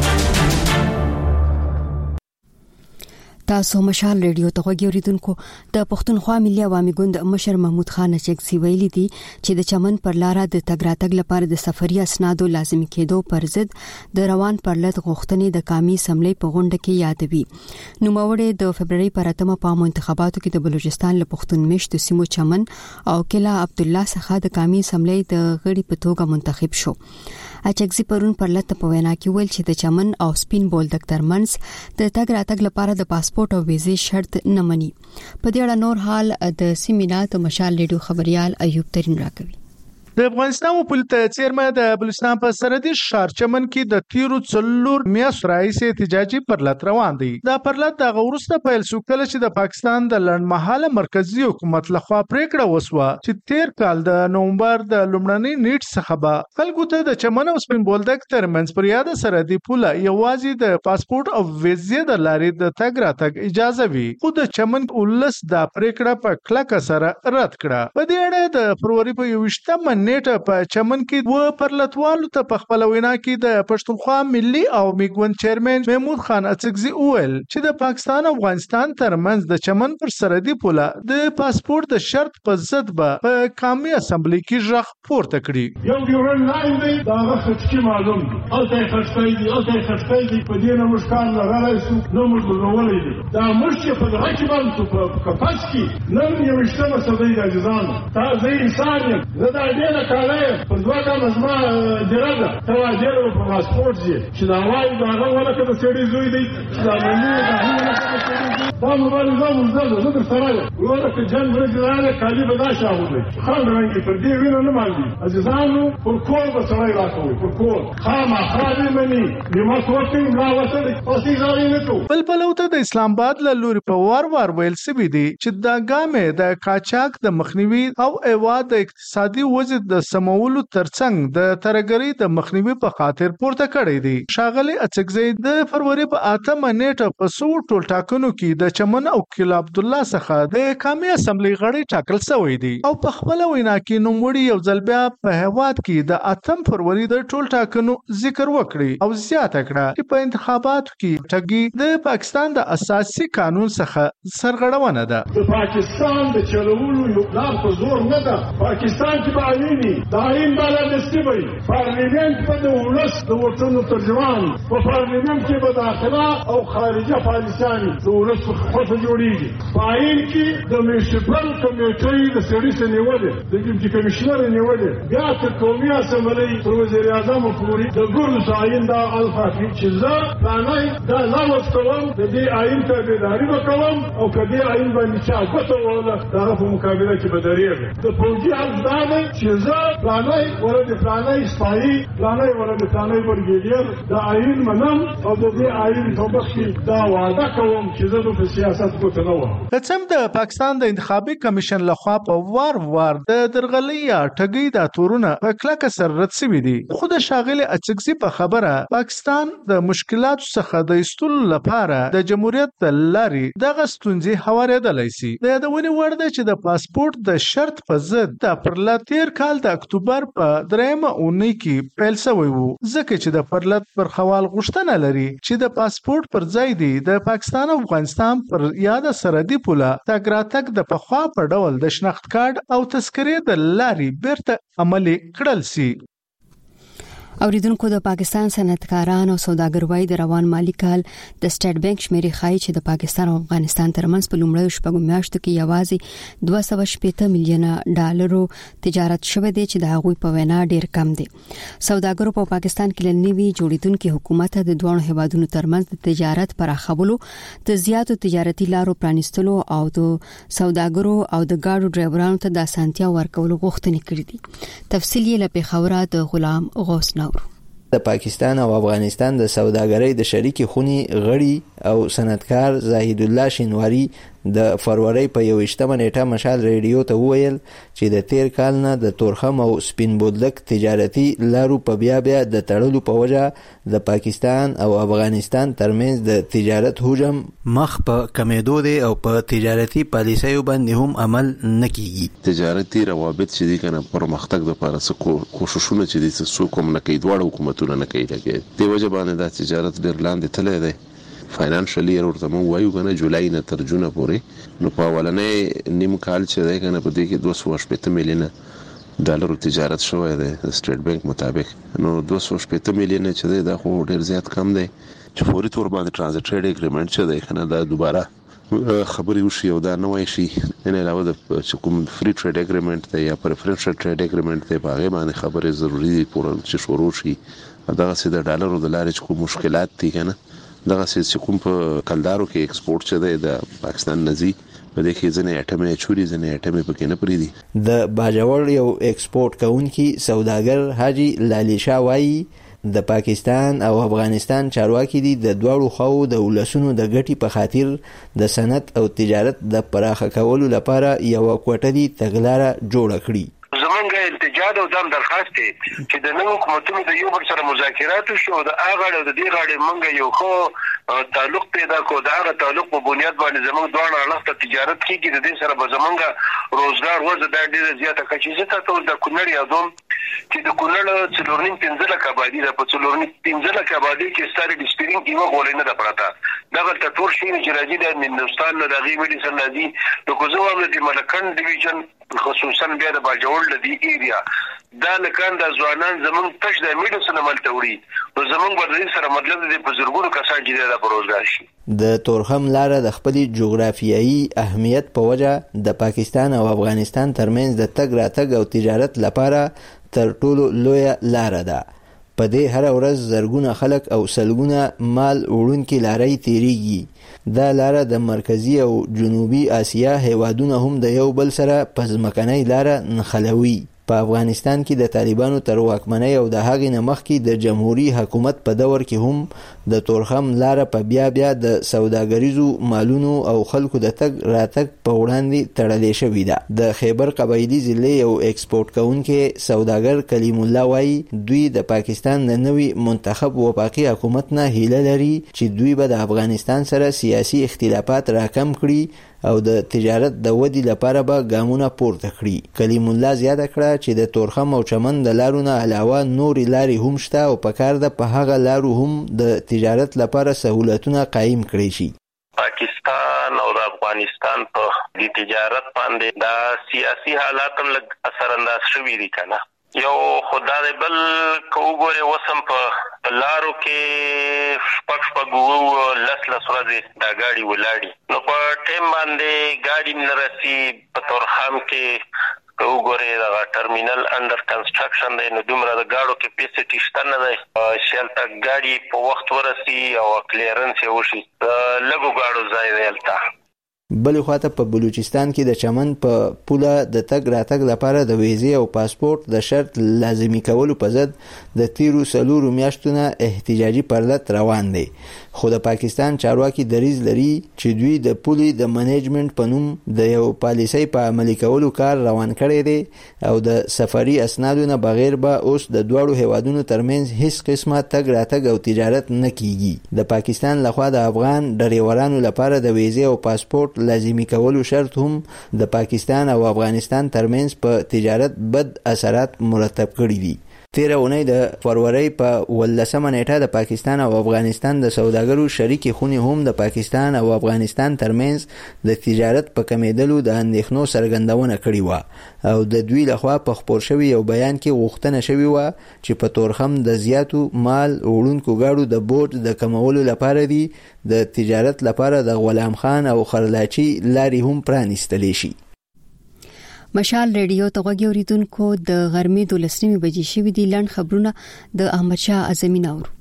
Speaker 1: تاسو مشال ریډیو ته غوږی اوریدونکو. د پښتونخوا ملي عوامي ګوند مشر محمود خان چکسي ویلي دي چې د چمن پر لار د تګ راتګ لپاره د سفري اسنادو لازمي کېدو پر ضد د روان پرلط غوښتنې د قومي اسمبلی په غونډه کې یادوي. نوموړی د فبرवरी پر 8 په عامو انتخاباتو کې د بلوچستان له پښتون مشت سیمو چمن او کلا عبد الله څخه د قومي اسمبلی د غړي په توګه منتخب شو. اچکزي پرون پر لته په وینا کې ویل چې د چمن او سپین بولدک ترمنځ د تګ راتګ لپاره د پاسپورت او ویزې شرط نه مني. په دې اړه نور حال د سیمینات مشال ریډیو خبريال ایوب ترين راکوي.
Speaker 18: د افغانستان پولیس چیرمن د بلوچستان په سرحدي ښار چمن کې د تیرو څلور میاشتو راهیسې احتجاجي پرلط روان دي. دا پرلط د غورسته پیل شو کله چې د پاکستان د لړمحاله مرکزی حکومت لخوا پریکړه وسوه چې تیر کال د نومبر د لومړنۍ نیټ څخه به خلکو ته د چمن او سپین بولدک ترمنځ پر یاد سرحدي پوله یوازې د پاسپورت او ویزې د لارې د تګ راتګ اجازه وي، خو د چمن ولس دا پریکړه په کلکه سره رد کړه. په دې اړه د فروری په 28 نیټه په چمن کې و پرلطوالو ته په خپل وینا کې د پښتونخوا ملي او میګون چیرمن محمود خان اڅکزي وویل چې د پاکستان او افغانستان ترمنځ د چمن پر سرحدي پوله د پاسپورت د شرط په ضد به په قومي اسمبلی کې ژغ پورته کړي.
Speaker 19: یو ډیورن لاین دی دا وخت چې معلوم او ته خرڅای دي په دې نه مشکان لرلای شو نو موږ ورولې دي دا مشکل په دغه کې باندې په کپاس کې نن یو شته مسلې د ځان تا زه انسان یم زه دا دې کاله په ځواکه مزما جرده تواجر په پاسپورت چې دا وایي دا غوړه کده سړي زوی دی دا نه دا مبارزه مزده زه سره ورته چې جن ورځاله کالي بدا شاوله خان رنګ پر دې وینه نه مالي عزیزانو پر کور به سره راکوي پر کور خامہ خالي مني د مسوتین غاوته اوسې ځای نه کو
Speaker 18: بلبلوته د اسلام آباد له لوري په وار ویل سوي دي چې دا ګامه د کاچاک د مخنیوي او ایواد د اقتصادي وضع د سمولو ترڅنګ د ترګری د مخنیوي په خاطر پورته کړی دی. شاغلی اڅکزی د فروری په 8 نیټه په سو ټول ټاکنو کې د چمن او کلا عبد الله څخه د قومي اسمبلی غړي ټاکل شوی دی او په خپل وینا کې نوموړي یو ځل بیا په هواد کې د 8 فروری د ټول ټاکنو ذکر وکړي او زیاته کړه چې په انتخاباتو کې ټګي د پاکستان د اساسي قانون څخه سرغړونه ده.
Speaker 19: د پاکستان د چلولو یو لار په زور نه ده. پاکستان کې باندې دایم بالا دستی وي پارلیمنت په دولس د وطنو ترجمان په پارلیمنت کې به داخله او خارجه پالیسان دولس خو جوړیږي. پاین کې د میونسپل کمیټې د سړي سره نیولې د ډیپټي کمشنر نیولې بیا تر قومي اسمبلی پر وزیر اعظم پورې د ګورو تعین دا الفاظ چې زه پلانای دا لاوس کوم د دې آئین ته بیداری وکوم او کدی آئین باندې چې کوته ولا دا په مقابله کې بدرېږي د فوجي افغان چې زه پلانای ورته پلانای سپایي پلانای ورته پلانای ورګیډر دا آئین منم او د دې آئین په بخښي دا وعده کوم چې زه په سیاست کوته نه وم.
Speaker 18: قسم د پاکستان د انتخابي کمیشن لخوا په وار د درغلي یا ټګي د تورونه په کلکه سره رد شوی دي. خود شاغل اڅکزي په خبره پاکستان د مشکلاتو څخه د ایستلو لپاره د جمهوریت د لارې دغه ستونزې هوارېدلی شي. د یادونې وړ ده چې د پاسپورت د شرط په ضد د پرلاتیر کال د اکتوبر په 3مه اونۍ کې پیل شوی وو ځکه چې د پرلط پر خوال غوښتنه لري چې د پاسپورت پر ځای دی د پاکستان او افغانستان پر یاد سرحدي پوله تګ راتګ د پخوا په ډول د شناخت کارت او تذکرې د لارې بیرته عملي کړل شي.
Speaker 1: اوریدونکو د پاکستان صنعتکاران او سوداګر وای د روان مالی کال د سټیټ بانک شمیرې ښایي چې د پاکستان او افغانستان ترمنځ په لومړیو شپږو میاشتو کې یوازې 280 میلیونه ډالرو تجارت شوه دی چې د هغوی په وینا ډیر کم دی. سوداګرو په پاکستان کې لنیوي جوړیدونکو حکومت د دوه هیوادونو ترمنځ د تجارت پراخولو، د زیاتو تجارتي لارو پرانیستلو او د سوداګرو او د ګاډو ډرایورانو ته د اسانتیا ورکولو غوښتنې کړې دي. تفصیل یې له پیښوره د غلام غوث
Speaker 20: د پاکستان او افغانستان د سوداګرۍ د شریکي خونی غړي او صنعتکار زاهد الله شینواری د فروری په 21مه نیټه مشال ریډیو ته وویل چې د تیر کال نه د تورخم او سپین بولدک تجارتي لارو په بیا د تړلو په وجه د پاکستان او افغانستان ترمنځ د تجارت حجم مخ په کمیدو دی او په تجارتي پالیسیو باندې هم عمل نکېږي.
Speaker 21: تجارتي روابط چې دي کنه پرمختګ لپاره څه کوششونه چې دي څه کوم نه کوي، دواړه حکومتونه نه کوي. لکه دی وجه باندې د تجارت ډیر لاندې تللی دی. فاینانشل ایئر ورته مونږ وایو کنه جولای نه تر جون پورې، نو په ولنې نیم کال چې دی کنه په دې کې 280 میلیونه ډالر تجارت شوی دی د سټیټ بانک مطابق. نو 280 میلیونه چې دی دا خو ډیر زیات کم دی چې فوري تور باندې ټرانزیټ ټریډ اګریمنټ چې دی کنه دا دوباره خبرې وشي او دا نه وای شي. نه علاوه د کوم فری ټریډ اګریمنټ دی یا پریفرنشل ټریډ اګریمنټ دی په هغه باندې خبرې ضروری دي پورن چې شروع شي. دا چې د ډالرو د لارې کوم مشکلات دي کنه دغه چې کوم په کلدارو کې ایکسپورټ چې دی د پاکستان نزي په دې کې ځنې اټمې چوري ځنې اټمې پکې نه پرې دي.
Speaker 20: د باجوړ یو ایکسپورټ کوونکی سوداګر حاجی لالیشا وایي د پاکستان او افغانستان چارواکي دي د دوړو خو د ولسونو د ګټي په خاطر د صنعت او تجارت د پراخه کولو لپاره یو کوټه دي تګلاره جوړه کړي.
Speaker 22: زمونږ التجا او دم درخواست دی چې د نوو حکومتونو د یو بل سره مذاکرات وشو، د هغه او د دې غاړې مونږ یو خو تعلق پیدا کو، د هغه تعلق په بنیاد باندې زمونږ دوه اړخ ته تجارت کیږي. د دې سره به زمونږ روزګار وځي د ډېر زیاته کچې ته د کونړ یادوم چې د کونړ 4.5 لک آبادی ده. په 4.5 لک آبادی کې ستاره ډیسپرینګ یو غوړې نه ده پراته. دغه ټول شي چې راځي د هندستان نه د غي میډیسن راځي د کوزو د ملکن ډیویژن خصوصا بیا د باجوړ لدی ایریا دا لکان د ځوانان زمون تش د میډیسن عمل توړي نو زمون ورته سره مطلب د بزرګونو کسان چې د روزګار شي.
Speaker 20: د تورخم لاره د خپل جغرافیایي اهمیت په وجه د پاکستان او افغانستان ترمنځ د تګ راتګ او تجارت لپاره تر ټولو لوی لاره ده. په دې هر ورځ زرګونه خلک او سلګونه مال وړونکي لارې تیریږي. دا لاره د مرکزی او جنوبي اسیا هیوادونو هم د یو بل سره په ځمکنۍ لاره نښلوي. په افغانستان کې د طالبانو تر واکمنۍ او د هغې نه مخکې د جمهوریت حکومت په دور کې هم د تورخم لاره په بیا د سوداګریزو مالونو او خلکو د تګ راتګ په وړاندې تړلې شوې ده. د خیبر قبایلی ضلع یو ایکسپورټ کوونکی سوداګر کلیم الله وایي دوی د پاکستان د نوي منتخب وفاقي حکومت نه هیله لري چې دوی به د افغانستان سره سیاسي اختلافات راکم کړي او د تجارت د ودی لپاره به ګامونه پورته کړي. کلیم الله زیاته کړه چې د تورخم او چمن د لارو نه علاوه نور لارې هم شته او په کار ده په هغه لارو هم د تجارت لپاره سہولتونه قائم کړي شي.
Speaker 22: پاکستان او افغانستان په د تجارت باندې دا سیاسي حالات هم لږ اثر انداز شوي دي کنه. یو خدای بل کوګوره وسم په لارو کې شپږ لس ورځې دا ګاډي ولاړی نو په ټیم باندې ګاډي نه راسي. په تورخم کې کوګوره دا ټرمینل انډر کنسټرکشن دی نو دومره د ګاډو کیپاسټی شته نه دی. شلته ګاډي په وخت ورسي او کلیرنس یې وشي لږو ګاډو ځای دی الته.
Speaker 20: بلې خواته په بلوچستان کې د چمن په پوله د تګ راتګ لپاره د ویزې او پاسپورت د شرط لازمي کولو په ضد د تیرو 4 میاشتو نه احتجاجي پرلط روان دی. خو د پاکستان چارواکي دریځ لري چې دوی د پولې د منیجمنت په نوم د یو پالیسۍ په عملي کولو کار روان کړی دی او د سفري اسنادو نه بغیر به اوس د دوړو هیوادونو ترمنځ هیڅ قسمه تګ راتګ او تجارت نه کیږي. د پاکستان لخوا د افغان ډریورانو لپاره د ویزې او پاسپورت پاسپورت لازمي کولو شرط هم د پاکستان او افغانستان ترمنځ په تجارت بد اثرات مرتب کړي دي. تیره اونۍ د فروری په 18 نیټه د پاکستان او افغانستان د سوداګرو شریکې خونې هم د پاکستان او افغانستان ترمنځ د تجارت په کمیدلو د اندېښنو څرګندونه کړې وه او د دوی لخوا په خپور شوي یو بیان کې غوښتنه شوې وه چې په تورخم د زیاتو مال وړونکو ګاډو د بوج د کمولو لپاره دي د تجارت لپاره د غلام خان او خرلاچي لارې هم پرانیستلی شي.
Speaker 1: مشال ریډیو ته غوږی اوریدونکو د غرمې 12 بجې شوې دي. لنډ خبرونه د احمد شاه اعظمي ناور.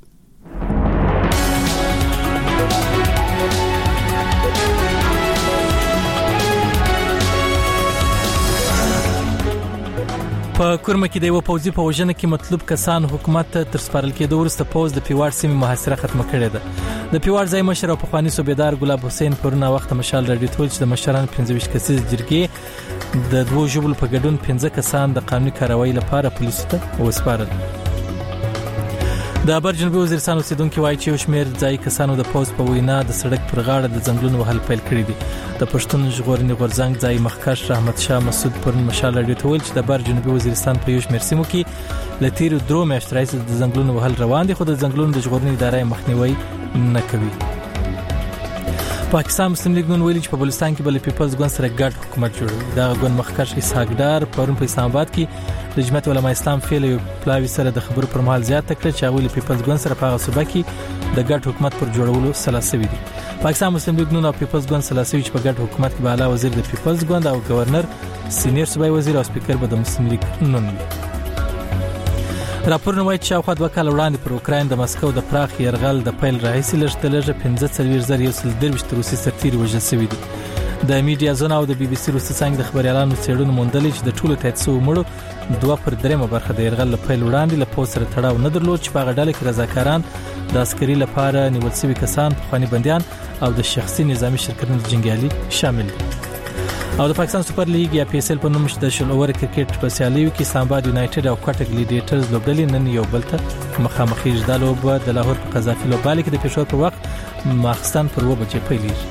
Speaker 2: په کورمه کې د یو پوځي په وژنه کې مطلوب کسان حکومت تر سپارل کېدو وروسته پوز د پیواړ سیمې محاصره ختمه کړې ده. د پیواړ ځای مشر او پخوانی صوبیدار ګلاب حسین پرونه وخت مشال راډیو ټول چې د مشرانو 15 کسیز جرګې د دوه جبل په ګډون 15 کسان د قانوني کاروایی لپاره پولیسو ته وسپارل. د جنوبي وزیرستان اوسیدونکو وایي چې شمیر ځای کسانو د پوز په وینا د سړک پر غاړه د ځنګلونو وهل پیل کړی دي. د پښتون ژغورنې غورځنګ ځای مخکښ رحمت شاه مسعود پرون مشال راډیو ته ویل چې د جنوبي وزیرستان په یو شمیر سیمو کې ل تیر درو میاشتو راځي د ځنګلونو وهل روان دي، خو د ځنګلونو د ژغورنې ادارې مخنیوي نه کوي. پاکستان مسلم لیگ نن ویلي چې په بلوچستان کې بل پیپلز ګوند سره ګډ حکومت جوړوي. دا ګوند مخکښ اسحاق ډار پرون په اسلام آباد کې د جمعیت علماء اسلام فعال پلاوی سره د خبرو پر مهال زیات تکړه چې اولی پیپلز ګوند سره په صوبه کې د ګډ حکومت پر جوړولو سلاسوي دي. پاکستان مسلم لیگ نن او پیپلز ګوند سلاسوي چې په ګډ حکومت کې به اعلی وزیر د پیپلز ګوند او گورنر سینیئر صوبایي وزیر او سپیکر به د مسلم لیگ نن وي. راپورونه وایي چې شاوخوا 2 کال وړاندې پر اوکراین د مسکو د پراخ يرغل د پیل راهیسې لږ 15,130 روسي سرتیري وژل شوي دي. د میډیا زونه او د بي بي سي روسي څنګه د خبريالانو څېړنو موندلې چې د ټولو تایید شوو مړو 2/3 برخه د يرغل په پیل وړاندې له پوز سره تړاو نه درلود چې په هغه ډله کې رضاکاران د عسکري لپاره نیول شوي کسان، پخواني بنديان او د شخصي نظامی شرکتونو جنګیالي شامل دي. او د پاکستان سپر لیګ یا پی اس ال په نوم د شل اوور کرکټ په سیالیو کې اسلام آباد یونایټډ او کوټک لیډیټرز لوبډلې نن یو بل ته مخامخ د لوب د لاهور په قذافي لوباله کې د پېښور په وخت ماخستان پر 2 بجې پیلېږي.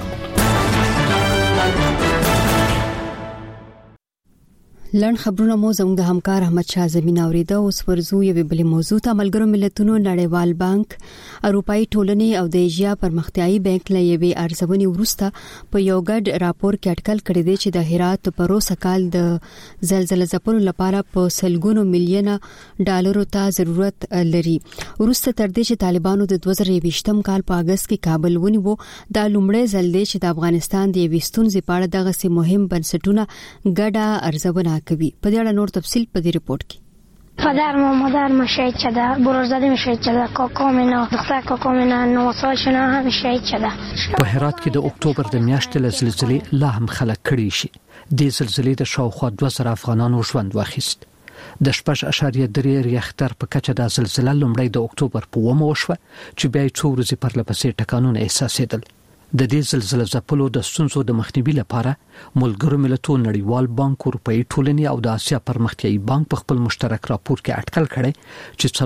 Speaker 1: لړ خبرونه مو زموږ د همکار احمد شاه زمين اوریده. اوس ورزو یو بل موضوع ته ملګرو ملتونو نړیوال بانک، اروپאי ټولنې او د ایشیا پرمختیایي بانک له یوې ارزونې وروسته په یو ګډ راپور کې اټکل کړی دی چې د هرات په روسه کال د زلزلې ځپلو لپاره په سلګونو میلیونه ډالرو ته ضرورت لري. وروسته تر دې چې طالبانو د 2020م کال په اگست کې کابل ونیو، دا لومړی ځل دی چې د افغانستان د ویستونځ په اړه دغه سي مهم بنسټونه ګډه ارزونه کوي. په دې اړه نور تفصیل په دې ریپورت کې.
Speaker 6: پدرم و مادرم شهید شده، بروزدادیم شهید شده، کاکام اینا، دختر کاکام اینا 9 سالشون هم شهید شده.
Speaker 23: په هرات کې د اکتوبر د میاشتې له زلزلې لا هم خلک کړي شي. د زلزلې د شاوخوا 2000 افغانانو ژوند واخیست. د 4.3 ریختر په کچه د زلزلې لومړی د اکتوبر په 1 وشوه چې بیا 2 ورځې پر لپسې ټکانونه احساسېدل. د دې زلزلې ځپلو د ستونزو د مخنیوي لپاره ملګرو ملتونو نړیوال بانک، اروپאי ټولنې او د آسیا پرمختیایي بانک په خپل مشترک راپور کې اټکل کړی چې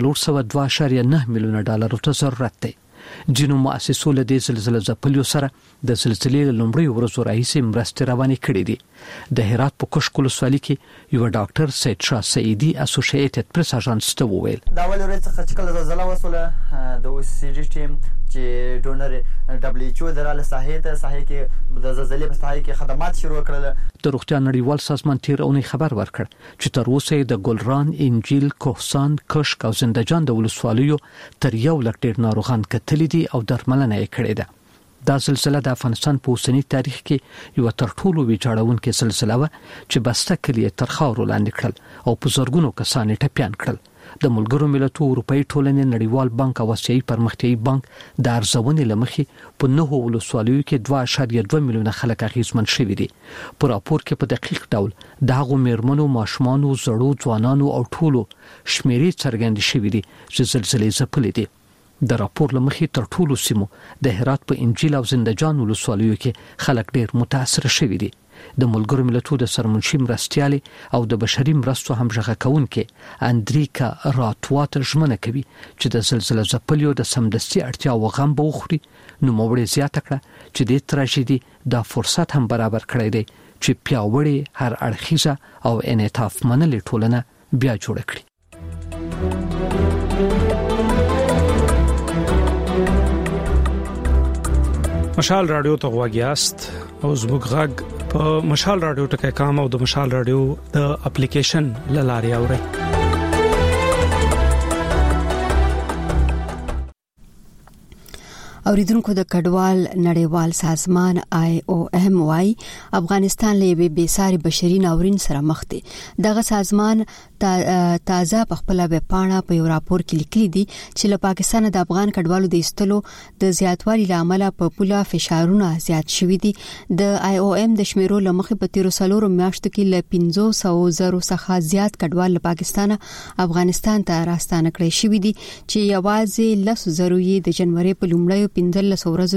Speaker 23: 402.9 میلیونه ډالر ته ضرورت دی. جنو مؤسسو له دې زلزلې ځپلو سره د زلزلې لومړی ورځ راهیسې مرستې روانې کړې دي. د هرات په کوشک ولسوالۍ کې یو ډاکټر سید شاه سعیدی اسوسییټډ پریس اژانس ته وویل
Speaker 24: دا اول ورځ څخه چې کله زلزلہ وسوله د او سی ډي ټیم چې ډونر دبليو ایچ او دراله ساحې کې د زلزلې په ساحې کې خدمات شروع کړل.
Speaker 23: د روغتیا نړیوال سازمان تیر اونۍ خبر ورکړ چې تر اوسه د ګلران، انجیل، کوهستان، کشک او زندهجان د ولسوالیو تر 1 لک ډیر ناروغان کتلې دي او درملنه یې کړې ده. دا زلزلہ د افغانستان په اوسنی تاریخ کې یو تر ټولو ویجاړونکې زلزلہ و چې بسته کلیه تر خاورو لاندې کړل او په زورګونو کسان ټپيان کړل. د ملګرو ملتونو اروپאי ټولنې نړیوال بانک او آسیایي پرمختیایي بانک د ارزونې لمخې په 9 ولسوالیو کې 2.2 میلیونه خلک اغیزمن شوي دي. په راپور کې په دقیق ډول د هغو میرمنو، ماشومانو، زړو ځوانانو او ټولو شمیرې څرګندې شوي دي چې زلزلې ځپلې دي. د راپور لمخې تر ټولو سیمو د هرات په انجیل او زندهجان ولسوالیو کې خلک ډیر متاثر شوي دي. د ملګرو ملتونو د سرمنشي مرستيالي او د بشري مرستو همغږي کوونکې اندریکا راتواتر ژمنه کوي چې د زلزلې ځپلیو د سمدستي اړتیا او غم به وخوري. نو موړې زیاته کړه چې د تراژیدي دا فرصت هم برابر کړی دی چې پیاوړې هر اړخیزه او انعطاف منلې ټولنه بیا جوړ کړي.
Speaker 10: مشال رادیو ته غواګیاست او زموږ غږ په مشال رادیو ټکي کام او د مشال رادیو د اپلیکیشن لاري اوري.
Speaker 1: اوریدونکو د کډوال نړیوال سازمان IOM وايي افغانستان له بېساري بشري ناورین سره مخ دی. دغه سازمان تازه په خپل ویبپاڼه په یو راپور کې لیکلي دي چې له پاکستان د افغان کډوالو د ایستلو د زیاتوالي لامل په پوله فشارونه زیات شوي دي. د IOM د شمیرو لمخې په 13 میاشتو کې له 500,000 څخه زیات کډوال له پاکستان افغانستان ته راستانه کړي شوي دي چې یوازې 10,000 د جنوري په لومړیو 15 ورځو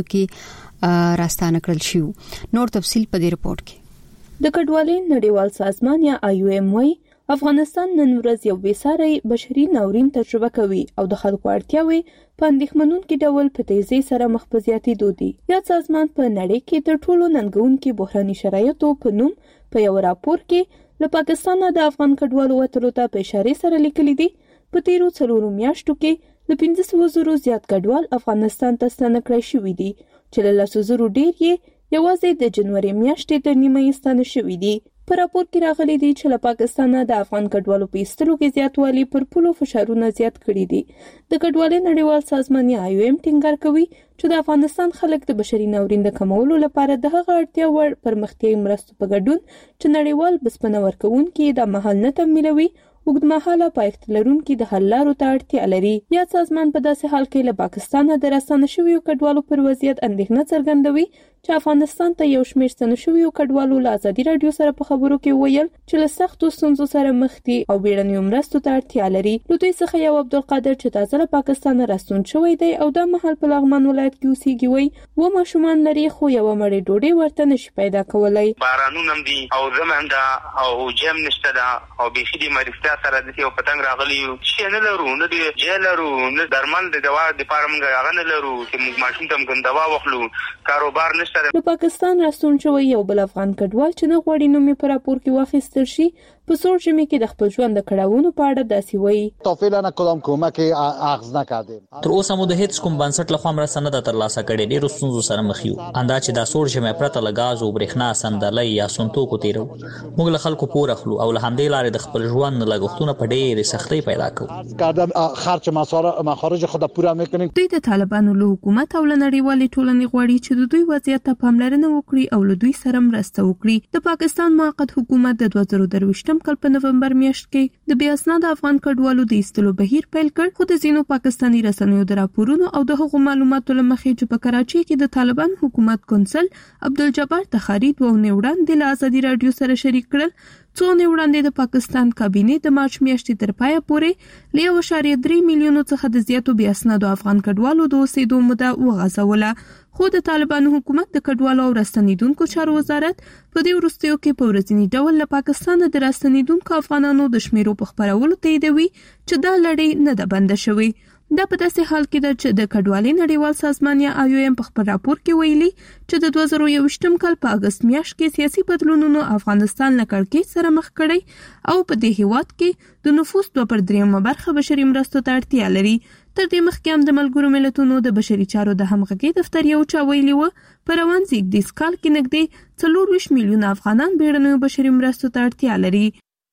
Speaker 1: کې راستانه کړل شو. نور تفصيل په دې رپورت کې.
Speaker 3: د کډوالۍ نړیوال سازمان یا IOM وايي افغانستان نن ورځ یو بېساري بشري ناورین تجربه کوي او د خلکو اړتیاوي په اندېښمنونکي ډول په تیزی سره مخ په زیاتېدو دي. یا سازمان په نړۍ کې تر ټولو ننګونکي بحراني شرایطو په نوم په یو راپور کې له پاکستان د افغان کډوالو وتلو ته په اشاره سره لیکلي دي په تیرو 4 میاشتو کې د 15,000 زیات کډوال افغانستان ته ستانه کړی شوي دي چې له 10,000 ډیر یې یوازې د جنوري میاشتې تر نیمه ستانه شوي دي. په راپور کې راغلي دي چې له پاکستان د افغان کډوالو په ایستلو کې زیاتوالی پر پولو فشارونه زیات کړي دي. د کډوالۍ نړیوال سازمان IOM ټینګار کوي چې د افغانستان خلک د بشري ناورین د کمولو لپاره د هغه اړتیا وړ پرمختیایي مرستو په ګډون چې نړیوال بسپنه ورکوونکي د مهال نه تمویلوي اوږدمهاله پایښت لرونکي د حل لارو ته اړتیا لري. یا سازمان په داسې حال کې له پاکستان د راستانه شویو کډوالو پر وضعیت اندېښنه څرګندوي چې افغانستان ته یو شمېر ستنه شویو کډوالو له ازادي رادیو سره په خبرو کې ویل چې له سختو ستونزو سره مخ دي او بیړنیو مرستو ته اړتیا لري. له دوی څخه یو عبدالقادر چې تازه له پاکستان راستون شوی دی او دا مهال په لغمان ولایت کې اوسېږي وایي و ماشومان لري خو یو مړې ډوډۍ ورته نشي پیدا کولای.
Speaker 13: بارانونه هم دي او زمن دا او جام نشته دا او بيخي دي مرستیا سره د یو پتنګ راغلی شي نه لرو نه دی جیلرو نه درمل د دوا د فارمنګ هغه نه لرو چې موږ ماشوم ته موږ دوا واخلو کاروبار نشته.
Speaker 3: له پاکستان راستون شوی یو بل افغان کډوال چې نه غواړي نومي په راپور کې واخیستل شي په سور ژمي کې د خپل ژوند د کړهونو په اړه داسې وایي.
Speaker 7: توفیلا کدام کومک اخذ نکردیم.
Speaker 8: تر اوسه مو د هیڅ کوم بنسټ لخوا مرسته نه ده ترلاسه کړې. ډېرو ستونزو سره مخ یو. اندا چې د سور ژمي پرته له غاز او برېښنا سندلې یا سنتوکو تیرو موږ له خلکو پور اخلو او له همدې لارې د خپل ژوند لګښتونه په ډېرې سختۍ پیدا کوو.
Speaker 7: کردم خرج مخارج خود پوره میکنیم.
Speaker 3: دوی د طالبانو له حکومت او له نړیوالې ټولنې غواړي چې د دوی وضعیت ته پاملرنه وکړي او له دوی سره مرسته وکړي. د پاکستان موقت حکومت د 2023 کال په نومبر میاشت کې د بیا اسناد افغان کډوالو د ایستلو بهیر پیل کړ خو د ځینو پاکستانی رسنیو د راپورونو او د هغو معلوماتو له مخې چې په کراچۍ کې د طالبان حکومت کونسل عبدالجبار تخاری 2 وړاندې له ازادي رادیو سره شریک کړل. څو وړاندې د پاکستان کابینه د مارچ میاشتې تر پایه پورې له 1.3 میلیون څخه د زیاتو بیا اسناد افغان کډوالو د اوسېدو موده وغځوله. خو د طالبانو حکومت د کډوالو او راستنیدونکو چارو وزارت په دې وروستیو کې په ورځني ډول له پاکستان د راستنیدونکو افغانانو د شمیرو په خبرولو تاییدوي چې دا لړۍ نه ده بنده شوې. دا په داسې حال کې ده چې د کډوالۍ نړیوال سازمان یا IOM په خپل راپور کې ویلي چې د 2021 کال په اگست میاشت کې سیاسي بدلونونو افغانستان له کړکېچ سره مخ کړی او په دې هیواد کې د نفوس 2/3 برخه بشري مرستو ته اړتیا لري. تر دې مخکې هم د ملګرو ملتونو د بشري چارو د همغږي دفتر یو چا ویلي و په روان زیږدیز کال کې نږدې 24 میلیون افغانان بیړنیو بشري مرستو ته اړتیا لري.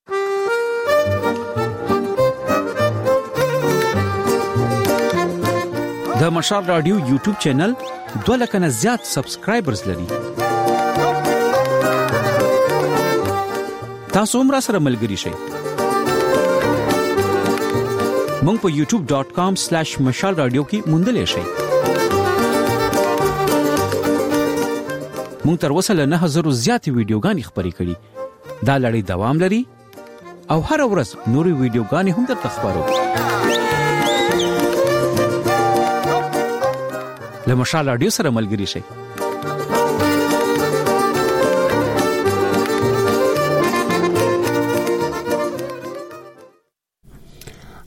Speaker 9: د مشال رادیو یوټیوب چینل 2 لک نه زیات سبسکرایبرز لري. تاسو هم را سره ملګري شئ. مونږ په youtube.com/mashal radio کې موندلې شئ. مونږ تر اوسه له 9000 زیات ویډیوګانې خبرې کړې. دا لړۍ دوام لري او هر ورځ نورې ویډیوګانې هم درته خبرو. له مشال رادیو سره ملګري شئ.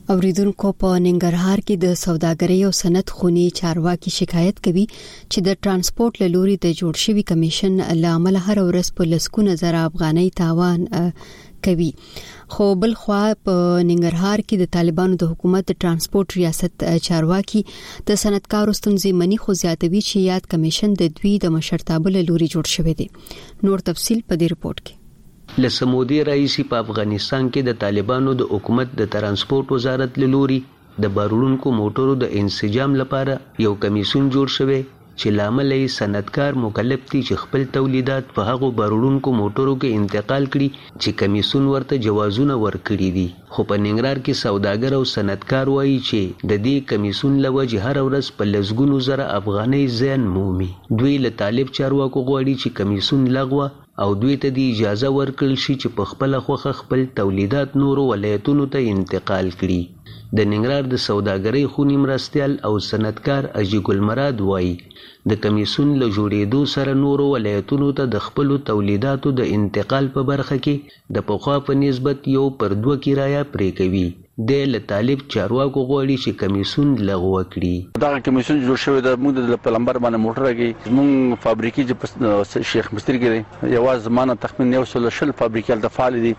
Speaker 1: اوریدونکو په ننګرهار کې د سوداګرۍ او صنعت خونی چارواکي شکایت کوي چې د ترانسپورت له لوري د جوړ شوی کمیشن لامل هر ورځ په لسکونه زره افغانۍ تاوان کوي. خو بل خوا په ننګرهار کې د طالبانو د حکومت د ترانسپورت ریاست چارواکي د صنعتکارو ستونزې مني خو زیاتوي چې یاد کمیشن د دوی د مشرتابه له لوري جوړ شوی دی. نور تفصیل په دې رپورت کې.
Speaker 5: لسمودي رئیس په افغانستان کې د طالبانو د حکومت د ترانسپورت وزارت له لوري د بارونکو موټرو د انسجام لپاره یو کمیسون جوړ شوی چې لامل یې صنعتکار مکلف دي چې خپل تولیدات په هغو بارونکو موټرو کې انتقال کړي چې کمیسون ورته جوازونه ورکړي دي. خو په ننګرهار کې سوداګر او صنعتکار وایي چې د دې کمیسون له وجې هر ورځ په لسګونو زره افغانۍ زیان مومي. دوی له طالب چارواکو غواړي چې کمیسون لغوه او دوی ته د اجازه ورکړل شي چې په خپل خوخه خپل تولیدات نورو ولایتونو ته انتقال کړي. د ننګرهار د سوداګرۍ خونی مرستیال او صنعتکار اجي ګل مراد وایي د کمیسون له جوړېدو سره نورو ولایتونو ته د خپل تولیداتو د انتقال په برخه کې د پخوا په نسبت 1/2 کرایه پرې کوي. د له طالب چارواکو غواړي چې کمیسون لغوه کړي.
Speaker 11: دا کمیسون جوړ شوی د موږ د پلمبر باندې موټر راګي موږ فابریکې چې شیخ مستری کې یواز زمانه تخمین 120 فابریکې د فعال دي.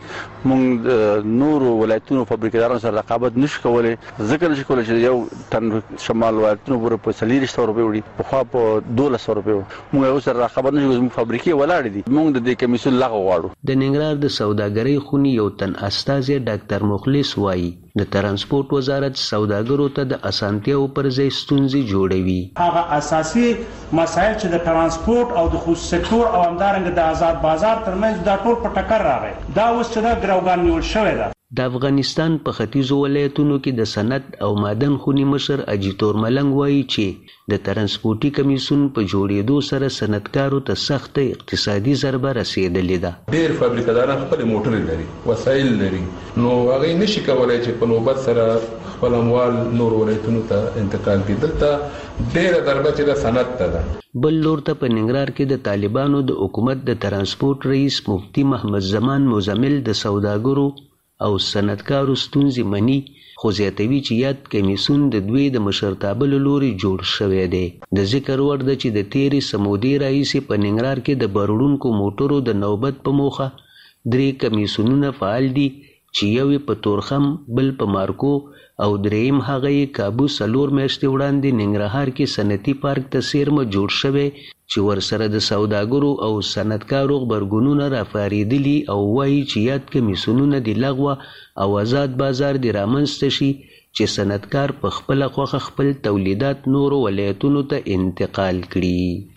Speaker 11: موږ نورو ولایتونو فابریکدارانو سره رقابت نشو کولای ځکه نشو کولای چې یو تن شمال ولایتونو پر 400 روپۍ وړي په خوا په 1200 روپۍ موږ یو سره رقابت نشو کوو. فابریکې ولاړ دي موږ د کمیسون لغوه غواړو.
Speaker 5: د ننګرهار د سوداګرۍ خونی یو تن استاذ ډاکټر مخلص وایي د ترانسپورت وزارت سوداګرو ته د اسانتیاو پر ځای ستونزې جوړوي.
Speaker 12: هغه اساسي مسایل چې د ترانسپورت او د خصوصي سکتور او همدارنګه د آزاد بازار ترمنځ دا ټول په ټکر راغی. دا اوس چې دا ګروګان نیول شوی ده.
Speaker 5: د افغانستان په ختیځو ولایتونو کې د صنعت او معدن خونی مشر اجي تورملنګ وایي چې د ترانسپورتي کمیسون په جوړېدو سره صنعتکارو ته سخت اقتصادي ضربه رسیدلې ده.
Speaker 14: ډېر فابریکداران خپل موټرې لري وسایل لري نو هغه نشي کولای چې په نوبت سره خپل اموال نور ولایتونو ته انتقال کړي. دلته ډېره ضربه چې د صنعت ته ده.
Speaker 5: بل لور ته په ننګرهار کې د طالبانو د حکومت د ترانسپورت رئیس مفتی محمد زمان مزمل د سوداګرو او صنعتکارو ستونزې مني خو زیاتوي چې یاد کمیسون د دوی د مشرتابه له لوري جوړ شوی دی. د ذکر وړ ده چې د تیرې سمودي راهیسې په ننګرهار کې د بارونکو موټرو د نوبت په موخه 3 کمیسونونه فعال دي چې یو په تورخم بل په مارکو او دریم هغه کابو 4 میاشتې وړاندې ننګرهار کې صنعتي پارک ته سیرمه جوړ شوی چې ورسره د سوداګرو او صنعتکارو غبرګونونه راپاریدلي او وایي چې یاد کمیسونونه د لغوه او آزاد بازار د رامنځته شي چې صنعتکار په خپل خوخه خپل تولیدات نورو ولایتونو ته انتقال کړي.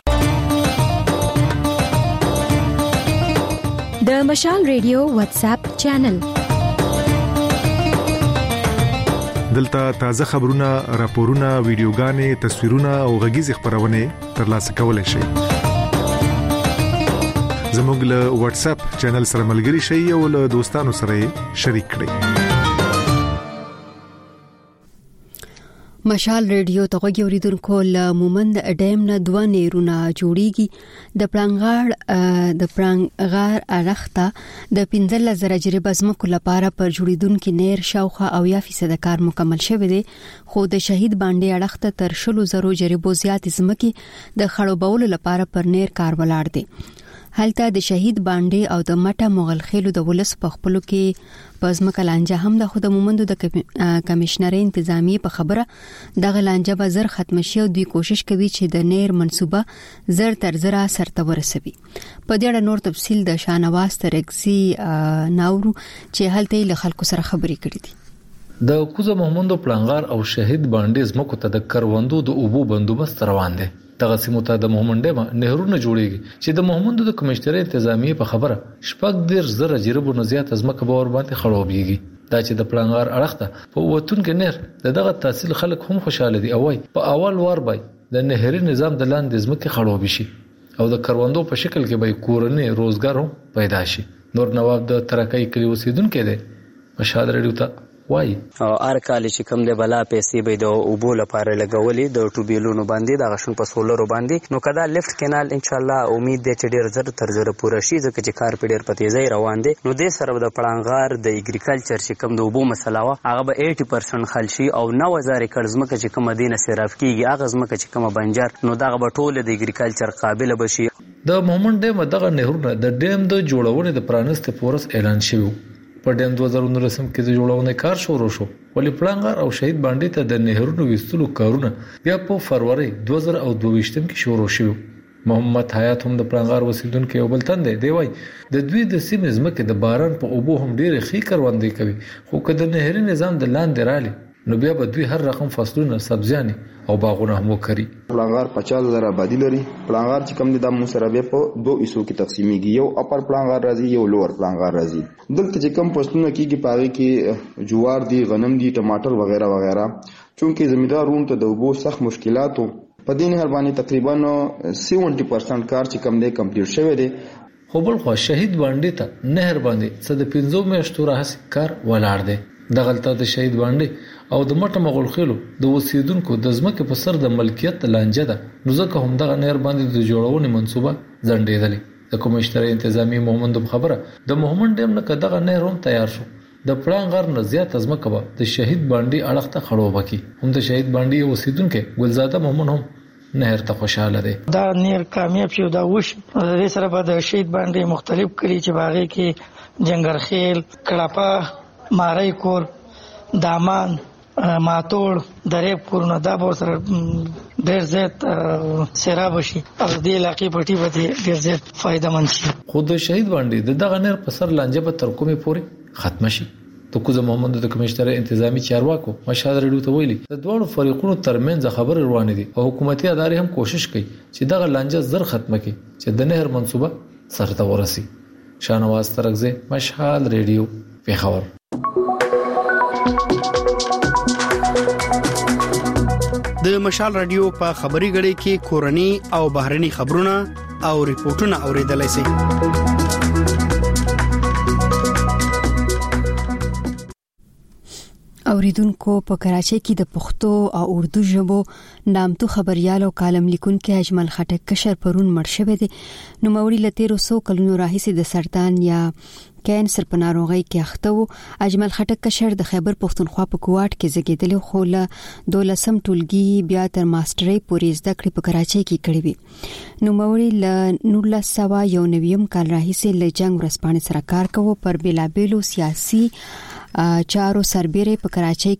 Speaker 25: د مشال ریډیو واتس اپ چینل
Speaker 26: دلته تازه خبرونه، راپورونه، ویډیوګانې، تصویرونه او غږیز خبرونه ترلاسه کولای شئ. زموږ له واتس اپ چینل سره ملګري شئ او له دوستانو سره شریک کړئ.
Speaker 1: مشال ریډیو ته غوږی اوریدونکو له مومند ډیم نه 2 نیرونه جوړیږي. د پړنګغار اړخته د 15000 جریب ازمکو لپاره پر جوړیدونکو نیر شاوخه 80% کار مکمل شوی دی خو د شهید باندې اړخته تر 10000 جریبو زیات ازمکي د خړوبولو لپاره پر نیر کار ولاړ دی. هلته د شهید باندې او د مټه مغل خېلو د ولس په خپلو کې پزمکه لانجه هم د خود مومندو د کمشنري انتظامی په خبره د لانجه به زر ختم شي او دوی کوشش کوي چې د نیر منصوبه زر تر زر سرته ورسوي. په دې اړه نور تفصیل د شانواز ترګزي ناورو چې هلته له خلکو سره خبرې کړې دي.
Speaker 2: د کوزه محمود پلانغار او شهید باندې زمکو ته د کروندو د اوبو بندوبست روان دي. دغه سیمو ته د محمنډه نهرونه جوړیږي چې د محمود د کمشنري انتظامی په خبره شپږ ډیر زره جریبو نه زیات ازمکه باور باندې خړوبېږي. دا چې د پلانغار اړخته په وتون کې نهر دغه تحصیل خلک هم خوشاله دي او وايي په اول وار بای د نهري نظام د لاندې ازمکه خړوبې شي او د کروندو په شکل کې به کورنۍ روزګار هم پیدا شي. نور نواب د ترکای کلی اوسیدونکو دی. مشال ریډیو ته وایي
Speaker 4: هر کال چې کوم د بلا پیسې به د اوبو لپاره لګولې د ټوبیلونو باندې د غشن په سولرو باندې نو کدا لیفت کینال ان شاء الله امید ده چې ډیر زر تر زر پوره شي ځکه چې کار په ډیر په تیزی روان دي نو د سره د پړانغار د اګریکلچر چې کوم د اوبو مسله وا هغه به 80% حل شي او 9000 ایکړ ځمکه چې کوم مدینه صرف کیږي هغه ځمکه چې کوم بنجر نو دغه به ټول د اګریکلچر قابل بشي.
Speaker 2: د مومن ډیم دغه نهرونه د ډیم د جوړونې د پرانست پورس اعلان شوی په ډیم 2019 کې د جوړونې کار شروع شو ولې پړانګار او شهید باندې ته د نهرونو وستلو کارونه بیا په فروری 2022 کې شروع شو. محمد حیات هم د پړانګار وسیدونکو یو بل تند دی وای د دوی د سیمې ځمکه د باران په اوبو هم ډېر ښې کروندې کوي خو کله نهري نظام د لاندې رالي نو بیا به دوی هر رقم فصلونه سبزیانې او باغونه هم وکړي.
Speaker 15: پړانګار 50,000 آبادی لري. پړانګار چې کوم د مسربه په دوه حصو کې تقسیمېږي یو اپر پړانګار راځي یو لوور پړانګار راځي. دلته چې کوم فصلونه کېږي پاره کې جوار دي غنم دي ټماټر وغیرہ وغیرہ چونکه زمیندارونو ته د اوبو سخت مشکلاتو په دې نهر باندې تقریبا 70% کار چې کوم دی کمپلیټ شوی دی.
Speaker 2: خو بل خو شهید باندې ته نهر باندې څه د 15 میاشتو راهیسې کار ولاړ دی. دغلطه د شهید باندې او د مټه مغول خېلو د وسیدونکو د ځمکې په سر د ملکیت لانجه ده نو ځکه هم دغه نهر باندې د جوړونې منصوبه ځنډېدلې. د کمشنر انتظامی محمد خبره د محمد ډیم نه کداغه نهر هم تیار شو د پړانګار نه زیات ځمکه به د شهید باندې اړخ ته خړو بکی هم د شهید باندې وسیدونکو ګلزاده محمد هم نهر ته خوشاله دي.
Speaker 16: دا نهر کامیاب شو دا وش د سره به د شهید باندې مختلف کلی چې باغې کې جنگرخیل کړاپا مارای کور دامان ماتوړ دریب کورونه دا به سره ډېر زیات سیراب شي او د علاقې پټي به ډېر زیات فائدہ مند شي.
Speaker 2: خود شهید باندې دغه نهر په سر لانجه به تر کومه پورې ختم شي. تو کوزه محمد د کمشنر انتظامی چارواکو مشهد رډیو ته ویلي د دوه فریقونو ترمنځ خبرې روانې دي او حکومتي ادارې هم کوشش کوي چې دغه لانجه زر ختمه کړي چې د نهر منصوبه سرته ورسي. شاهنواز ترغزه مشهد رډیو پیښور.
Speaker 17: د مشال رادیو په خبري غړي کې کورني او بهرني خبرونه او ریپورتونه اوریدلای شئ.
Speaker 1: اوریدونکو په کراچۍ کې د پښتو او اردو ژبو نامتو خبريال او کالم لیکونکي اجمل خټک کشر پرون مړ شوی دی. نو موري لته 100 کلونو راهیسې د سرطان یا کینسر په ناروغۍ کې اخته وو. اجمل خټک کشر د خیبر پښتونخوا په کوټ کې زیږیدل خو له 12 ټولګي بیا تر ماسترۍ پورې زده کړې په کراچۍ کې کړې وي. نو موري ل 1991 کال راهیسې له جنگ ورسپانې سره کار کوي پر بلابلو سیاسي چارو سربېره په کراچۍ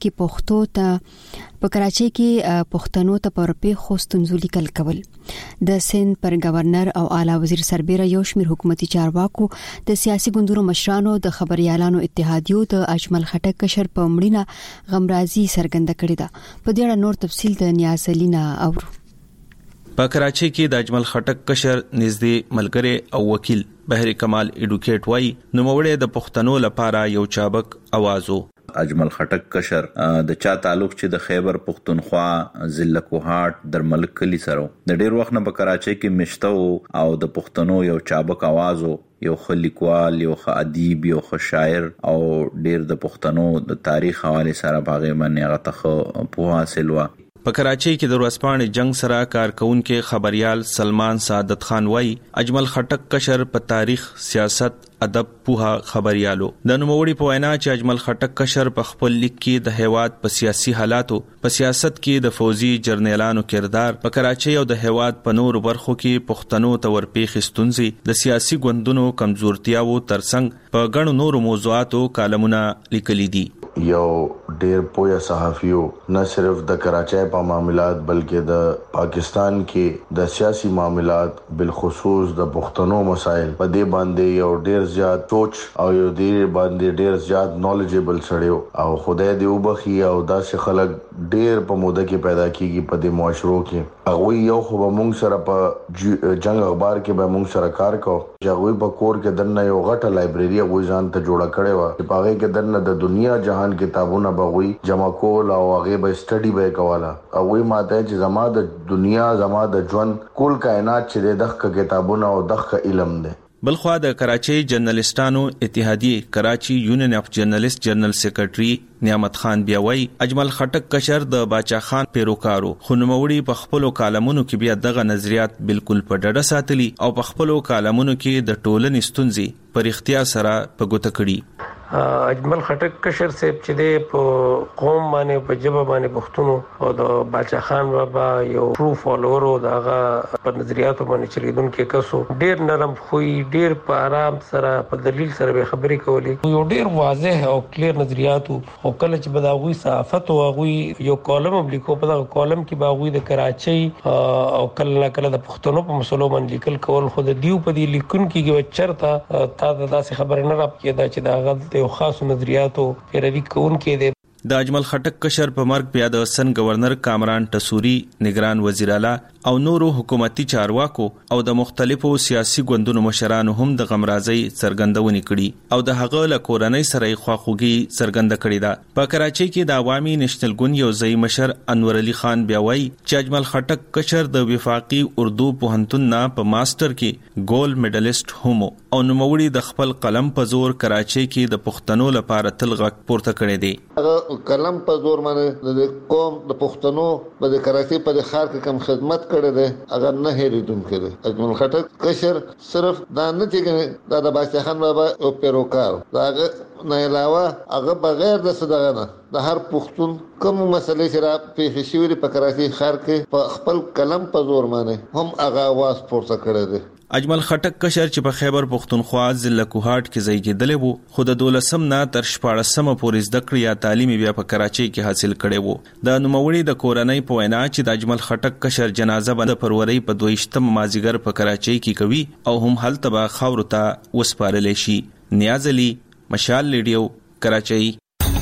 Speaker 1: کې پښتنو ته پر پیښو ستونزو لیکل کول. د سند پر گورنر او اعلی وزیر سربېره یو شمېر حکومتي چارواکو د سیاسي ګوندونو مشرانو د خبريالانو اتحادیو د اجمل خټک کشر په مړینه غمرازي څرګنده کړې ده. په دې اړه نور تفصیل د نیازلینا اورو.
Speaker 18: په کراچۍ کې د اجمل خټک کشر نږدې ملګری او وکیل بهر کمال ایډوکیټ وای نوموړی د پښتنو لپاره یو چابک आवाज وو.
Speaker 19: اجمل خټک کشر د چا تعلق چې د خیبر پښتونخوا ضلع کوهاټ درمل کلی سره د ډیر وخت نه په کراچۍ کې مشته او د پښتنو یو چابک आवाज وو. یو خلیکوال یو ادیب یو شاعر او ډیر د پښتنو د تاریخ حواله سره باغې باندې غته په حاصل و.
Speaker 18: په کراچۍ کې د ورځپاڼې جنگ سره کارکونکو خبريال سلمان سعادت خان وای اجمل خټک کشر په تاریخ سیاست ادب پوها خبريالو د نوموړي په وینا چې اجمل خټک کشر په خپل لیک کې د هیواد په سیاسي حالاتو په سیاست کې د فوزي جرنیلانو کردار په کراچۍ او د هیواد په نور برخو کې پښتنو ته ورپېښ ستونزې د سیاسي ګوندونو کمزورتیاو ترڅنګ په غنو نورو موضوعاتو کالمونه لیکلي دي.
Speaker 19: یو ډیر پوهه صحافیو نه صرف د کراچۍ په معاملات بلکې د پاکستان کې د سیاسي معاملات بالخصوص د پښتنو مسایل په دې باندې یو ډیر زیات سوچ او یو ډیر زیات نالجیبل سړیو او خدای دې وبخي او داسې خلک ډیر په موده کې پیدا کیږي په دې معاشرو کې. هغه یو خو به موږ سره په جنگ اخبار کې به موږ سره کار کوو چې هغه په کور کې دنه یو غټه لایبرری هغه ځان ته جوړه کړې و چې هغه کې دنه د دنیا جهان کتابونه بغوي جمع کول او هغه به سټډي به کوله. هغه ماته چې زما د دنیا زما د ژوند کول کائنات چې دغه کتابونه او دغه علم ده
Speaker 18: بلخوا د کراچي جرنالستانو اتحادیه کراچي یونین اف جرنالست جنرال سیکریټري نعمت خان بیاوي اجمل خټک کشر د باچا خان پیروکارو خنموړي په خپل کالمونو کې بیا دغه نظریات بالکل په ډډه ساتلي او په خپل کالمونو کې د ټولنې ستونزې پر اختیار سره په ګوته کړي.
Speaker 6: اجمل خټک کشر صاحب چې د قوم باندې په جبه باندې پښتون او د باچا خان بابا یو ټرو فالوور او دغه په نظریاتو باندې چلیدونکو کسو ډیر نرم خوې ډیر په آرام سره په دلیل سره به خبرې کولې یو ډیر واضح او کلیر نظریات او کله چې بداوی صحافت او غوي یو کالم ولیکو په دغه کالم کې باغوي د کراچي او کله د پښتنو په مسلو باندې لیکل کول خو د دیو په دی لیکون کې چرته تا داسې خبر نه راپ کېدا چې دغه یو خاص نظریاتو پیروي کوونکې دي.
Speaker 18: د اجمل خټک کشر په مرګ بیا د سن گورنر کامران ټسوري نگران وزیر اعلی او نورو حکومتي چارواکو او د مختلفو سیاسي ګوندونو مشرانو هم د غمرازي څرګندونې کړي او د هغه له کورنۍ سره خواخوږي څرګنده کړې ده. په کراچي کې د عوامي نېشنل ګوند یو ځای مشر انور علي خان بیا وایي چې اجمل خټک کشر د وفاقي اردو پوهنتون نه په ماستر کې ګولډ میډالست هم او نوموړي د خپل قلم په زور کراچي کې د پښتنو لپاره تل غږ پورته کړی دی.
Speaker 20: قلم په زور باندې د قوم د پښتنو په کراچي په خار کې کم خدمت کړي دي اگر نه هېریدونکو دي. اجمل خټک کشر صرف دا نه چې د باچا خان بابا او پیروکار دا نه علاوه هغه بغیر د صدقه نه د هر پښتون کوم مسلې چې را پیښ شوې په کراچي خار کې په خپل قلم په زور باندې هم هغه आवाज پورته کړي دي.
Speaker 18: اجمل خټک کشر چې په خیبر پختونخوا ضلع کوهاټ کې ځای کېدلی وو خو د 12 نه تر 14 پورې زده کړې یا تعلیم بیا په کراچۍ کې حاصل کړي وو. د نوموړي د کورنۍ په وینا چې د اجمل خټک کشر جنازه به د فروری په 22 مازیګر په کراچۍ کې کوي او هم هلته به خاورو ته وسپارل شي. نیاز علي، مشال ریډیو، کراچۍ.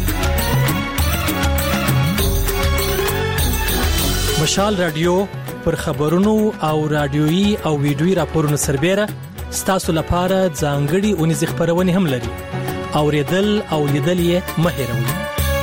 Speaker 2: مشال رادیو پر خبرونو او رادیويي او ویډیويي راپورونو سربېره ستاسو لپاره ځانګړي اونیز خبرونه هم لري. اوریدل او لیدل یې مه هېروئ.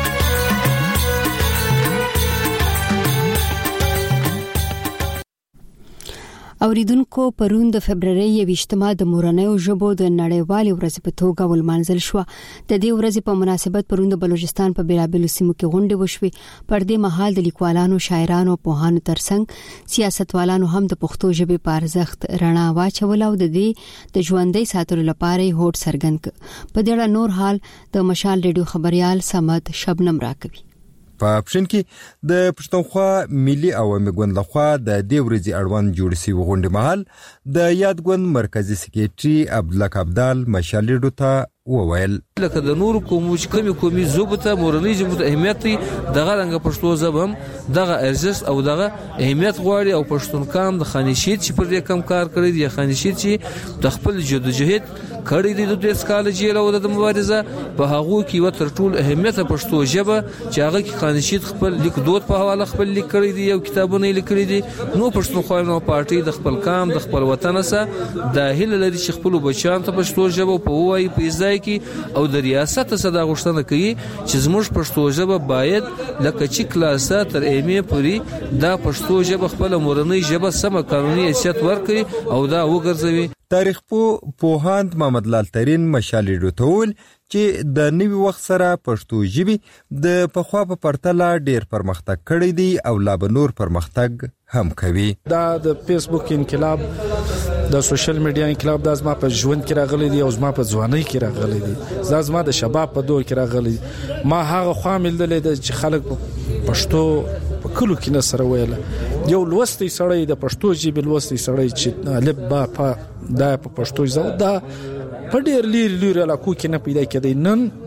Speaker 1: اوریدونکو پرون د فبرवरी 28 د مورنیو ژبو د نړیوالې ورځې په توګه ولمانځل شو. د دې ورځې په مناسبت پرون د بلوچستان په بیلابیلو سیمو کې غونډې وشوې. پر دې مهال د لیکوالانو، شاعرانو او پوهانو ترڅنګ سیاستوالانو هم د پښتو ژبې په ارزښت رڼا واچول او د دې د ژوندۍ ساتلو لپاره هوډ څرګند کړ. په دې اړه نور حال د مشال ریډیو خبريال سمد شبنم راکوي.
Speaker 21: په پښین کې د پښتونخوا ملي عوامي ګوند لخوا د دې ورځې اړوند جوړ شوی غونډه مهال د یاد ګوند مرکزی سکریټري عبدالله عبدال مشال ریډیو ته وویل
Speaker 22: لکه د نور کومي زوبته مورنۍ ژبه اهمیت دغه رنګ پښتو ژبه هم دغه ارزښت او دغه اهمیت غواړي او پښتونکام د خانشید چې پر دې کم کار کړی دی خانشید چې د خپل جدوجہد کړی دی د دې سکاله جیل او د مبارزه په هغه کې و تر ټول اهمیت پښتو ژبه چې هغه کې خانشید خپل لیک دوت په حواله خپل لیک کړی دی او کتابونه لیکلي دي. نو پښتونخوا نو پارټي د خپل کام د خپل وطن سره د هیله لري چې خپل بچیان ته پښتو ژبه په وایي په ځای کې او د ریاست صدا غوښتنه کوي چې زموږ پښتو ژبه باید لکه چې کلاسه تر ایمه پوری دا پښتو ژبه خپل مورنۍ ژبه سم قانوني حیثیت ورکړي او دا وګرځوي.
Speaker 21: تاریخ پوهاند محمد لال ترين مشال ریډیو ته ویل چې د نوي وخت سره پښتو ژبه د پخوا په پرتله ډیر پرمختګ کړی دی او لا به نور پرمختګ هم کوي.
Speaker 23: دا د فیسبوک انقلاب د سوشل میډیا انقلاب د ازما په ژوند کې راغلی دی او زما په ځوانۍ کې راغلی دی. زما د شباب په دور کې راغلی. ما هغه خوا ملدل چې خلک پښتو په کلو کې نه سره ویل. یو لوستي سړی د پښتو ژبې لوستي سړی چې الف با په دا په پښتو ژبه دا په ډېر لیر علاقو کې نه پیدا کېدی.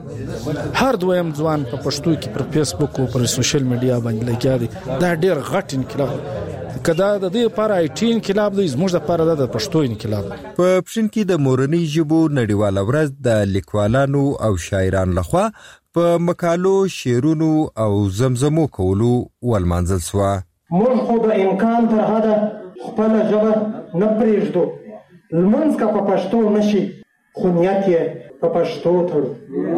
Speaker 23: نن هر دویم ځوان په پښتو کې پر فیسبوک او پر سوشل میډیا باندې لګیا دی. دا ډېر غټ انقلاب کدا د دې لپاره آیټي انقلاب دی زموږ لپاره د پښتو انقلاب.
Speaker 21: په پښین کې د مورنۍ ژبو نړیواله ورځ د لیکوالانو او شاعرانو لخوا په مقالو، شعرونو او زمزمو کولو ولمانځل شو.
Speaker 24: موږ خو د امکان تر حده خپل ژبه نه پرېږدو. لمونځ که په پښتو نشي خو نیت یې په پښتو تړو.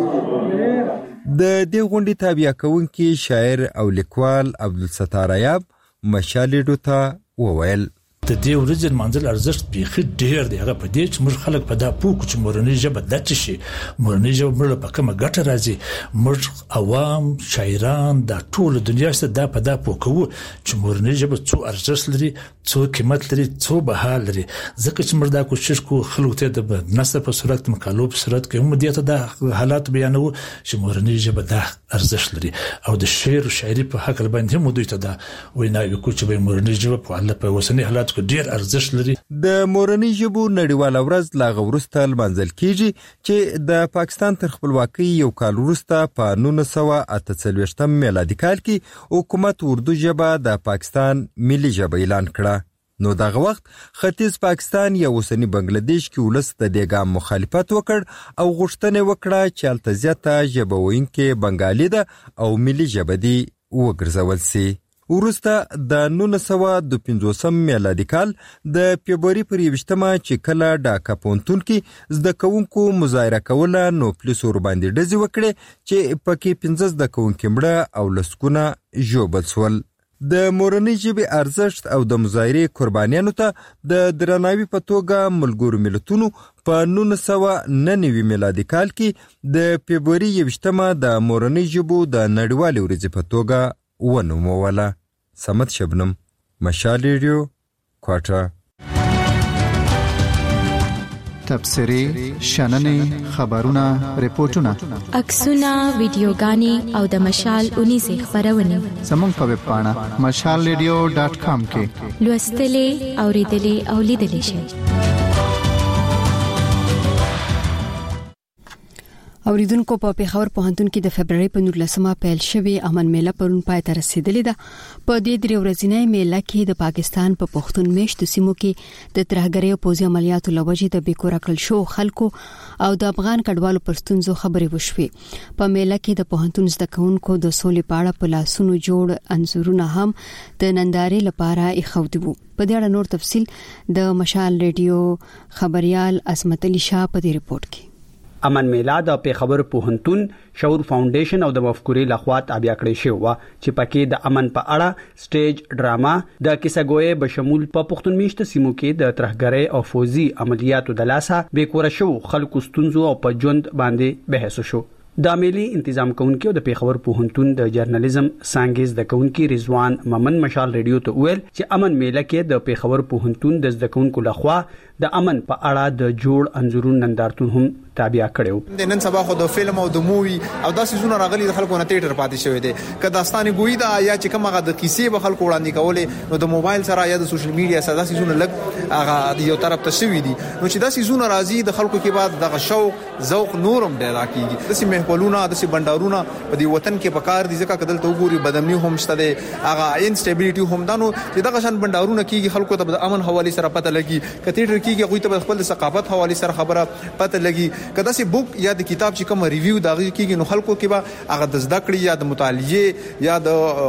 Speaker 21: د دې غونډې تابع کوونکی شاعر او لیکوال عبدالستار ایاب مشال ریډیو ته وویل
Speaker 3: د دې ورځې منځل ارزښت بيخي ډېر دی. هغه په دې چې موږ خلک په دا پوه چې مورنۍ ژبه د څه شي، مورنۍ ژبه موږ په کومه ګټه راځي. موږ عوام شاعران د ټول دنیا څخه دا په دا پوه کوو چې مورنۍ ژبه څو ارزښت لري، څو قیمت لري، څو بها لري. ځکه چې موږ دا کوشش کوو خلکو ته د نثر په صورت، مقالو په صورت کې هم دې ته د حالات بیانو چې مورنۍ ژبه د ارزښت لري، او د شعر او شاعري په حق باندې هم دوی ته دا ویناوي کوي چې مورنۍ ژبه په اوسنی حالات کې ډېر ارزښت لري.
Speaker 21: د مورنۍ ژبو نړیواله ورځ لا غوړسته لمانځل کیږي چې د پاکستان تر خپلواکۍ یو کال وروسته په 1948 میلادي کال کې حکومت اردو ژبه د پاکستان ملي ژبه اعلان کړه. نو دغه وخت ختیځ پاکستان یا اوسنی بنگلاديش کې ولس د دې ګام مخالفت وکړ او غوښتنه وکړه چې الته زیاته ژبه ویونکې بنگالي ده او ملي ژبه دی وګرځول سي. ورسته د 1952 میلادي کال د فبرवरी پر 21 چې کله ډاکا پونتون کې زده کوونکو مظاهره کوله، نو پولیس ور باندې ډزې وکړې چې پکې 15 زده کوونکي مړه او لسګونه ژوبل شول. د مورنۍ ژبې ارزښت او د مظاهرې قربانیانو ته د درناوي په توګه ملګرو ملتونو په 1999 میلادي کال کې د فبرवरी 21 د مورنۍ ژبو د نړیوالې ورځې په توګه ونوموله. سمت شبنم، مشال ریډیو، کوټه.
Speaker 7: تبصرې، شننې، خبرونه، ریپورتونه،
Speaker 25: عکسونه، ویډیوګانې او د مشال اونیزه خبرونه
Speaker 7: زموږ په ویب پاڼه mashalradio.com کې
Speaker 25: لوستلې، اوریدلې او لیدلې شئ.
Speaker 1: اوریدونکو په پیښور پوهنتون کې د فبرवरी په 19 پیل شوی امن میله پرون پای ته رسیدلې ده. په دې درې ورځې میله کې د پاکستان په پښتون میشتو سیمو کې د ترهګرۍ او پوځي عملیاتو لوجې د بیکور کړل شو خلکو او د افغان کډوالو پرستونزو خبرې وشوې. په میله کې د پوهنتون زده کوونکو د سولې پاړه په لاسونو جوړ انځورونه هم د نندارې لپاره ایښودي وو. په دې اړه نور تفصيل د مشال ریډیو خبريال عصمت علي شاه په دې ریپورت کې.
Speaker 8: امن میله د پیښور پوهنتون شعور فاونډیشن او د مفکورې لخوا تابع کړی شو چې پکې د امن په اړه سټیج ډراما د کیسهګوي بشمول په پښتون میشت سیمو کې د ترهګرۍ او فوزي عملیاتو د لاسه بیکور شو خلکو ستونزو او په ژوند باندې بحث شو. د عملی تنظیم کوونکي او د پیښور پوهنتون د جرنالیزم څنګه زده کوونکي رضوان ممن مشال ریډیو ته ویل چې امن میله کې د پیښور پوهنتون د زده کوونکو لخوا د امن په اړه د جوړ انځورون نندارتون هم تابع کړو.
Speaker 9: نن سبا خو د فلم او د مووی او داسې زونه راغلي د خلکو نه تیټر پاتې شوی دی. که داستاني ګوي دا یا چې کومه د کیسې به خلکو وړاندې کولې نو د موبایل سره یا د سوشل میډیا سره داسې زونه لګ هغه یو طرف ته شوی دي. نو چې داسې زونه راځي د خلکو کې بعد دغه شوق ذوق نورم ډیر راکېږي. داسې محفلونه داسې بندارونه په دې وطن کې پکار دي ځکه کدل ته وګوري بدامني هم شته دي هغه انسټابیلیټي هم دانو چې دغه شان بندارونه کېږي خلکو ته د امن حواله سره پته لګي. کتیټر کېږي غوي ته خپل ثقافت حواله سره خبره پته لګي. کدا سي بوک یا د کتاب چې کوم ریویو دغه کېږي نو خلکو کې به هغه د زده کړې یا د مطالعه یا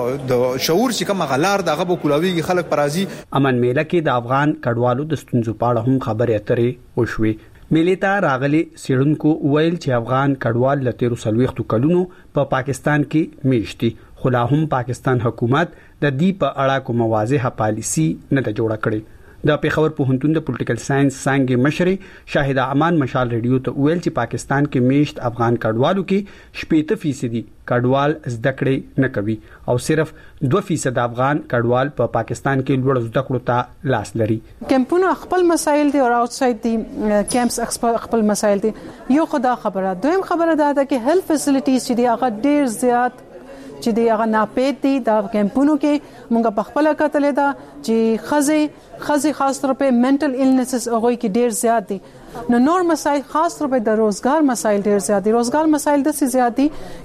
Speaker 9: د شعور چې کوم غلار دغه به کولاوي خلک پرازي. امن میله کې د افغان کډوالو د ستونزو په اړه هم خبرې اترې وشوي. میلیتا راغلي سیړونکو ویل چې افغان کډوال له 13 کلونو په پاکستان کې میشتي خو لا هم پاکستان حکومت د دې په اړه کوم واضحه پالیسی نه ده جوړه کړې. د پیښور پوهنتون د پولیټیکل ساينس څنګه مشري شاهده امان مشال ریډیو ته ویل چې پاکستان کې میشت افغان کډوالو کې 70% کډوال زده کړې نه کوي او صرف 2% افغان کډوال په پاکستان کې لوړ زده کړو ته لاس لري.
Speaker 10: کمپونو خپل مسایل دي او اوټساید دي کیمپس خپل مسایل دي. یو خدا خبره دویم خبره دا ده چې هیلث فیسیلیټیز چې دی هغه ډیر زیات چې دی هغه ناپید دي. دا کیمپونو کې مونږ په خپل کتلې دا چې خزي خاص طور په منټل ایلنسز هغه کې ډیر زیات دي. نو نور مسایل خاص طور په د روزګار مسایل ډیر زیات دي. روزګار مسایل د سي زیات دي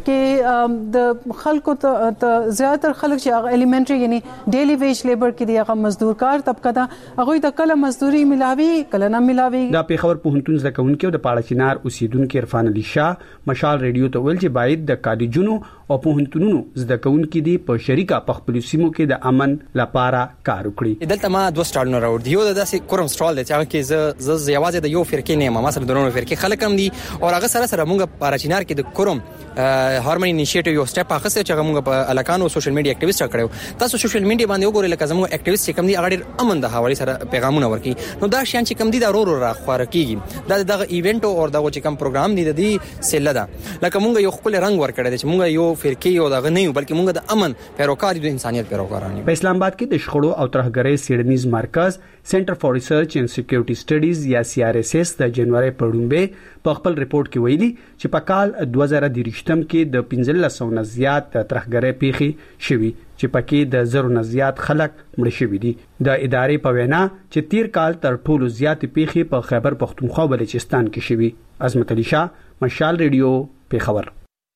Speaker 10: کې د خلکو ته زیاتره خلک چې هغه الیمنټری یعنی ډیلی ویج لیبر کې دی هغه مزدور کار طبقه دا هغه د کله مزدوري ملاوي کله نه ملاوي. د
Speaker 8: پیښور پوهنتون زده کوونکي او د پاړچینار اوسیدونکو عرفان علي شاه مشال ریډیو ته ویل چې باید د کالجونو او پوهنتونونو زده کوونکي دی په شریکه په خپل سیمو کې د امن لپاره کار وکړي.
Speaker 13: دلته ما دوه
Speaker 5: سوالونه راوړي. یو د داسې کورم سټال دی چې هغه کې ز یوازې د یو فرقې نه ما سره درونو فرقې خلک هم دي او هغه سره موږ په راچینار کې د کورم هارمونی انیشیټیو یو سټپ اخیسته چې موږ په الکانو سوشل میډیا اکټیویسټ کړو. تاسو سوشل میډیا باندې وګورئ لکه زموږ اکټیویسټ چې کوم دي هغه ډېر امن د حواله سره پیغامونه ورکي. نو دا شیان چې کوم دي دا ورو را خوار کیږي. دا دغه ایونت او دغه چې کوم پروګرام دي د دې سله ده لکه موږ یو خپل رنگ ورکړی دی چې موږ یو فرقې او دغه نه یو بلکې موږ د امن پیروکار دي، د انسانيت پیروکاران.
Speaker 8: په اسلام آباد کې د شخړو او ترهګرۍ سیډنیز مرکز سنټر فار ریسرچ اینڈ سکیورټي سټډیز یا CRSS د جنوري په وړاندې په خپل ریپورت کې ویلي چې په کال 2023 کې د 1500 نه زیات ترهګرۍ پیښې شوي چې پکې د 1000 نه زیات خلک مړ شوي دي. د ادارې په وینا چې تیر کال تر ټولو زیات پیښې په خیبر پختونخوا بلوچستان کې شوي. عظمت علي شاه، مشال ریډیو، پیښور.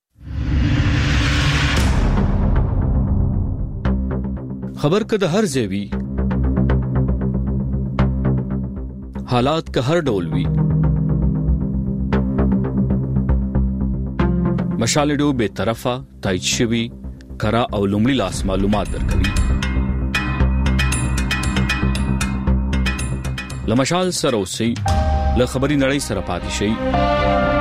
Speaker 11: خبر کده هر ځای حالات که هر ډول وي، مشال ریډیو به طرفه تایید شوی کرا او لومړی لاس معلومات درکوي. لمشال سره اوسئ، له خبري نړۍ سره پاتې شئ.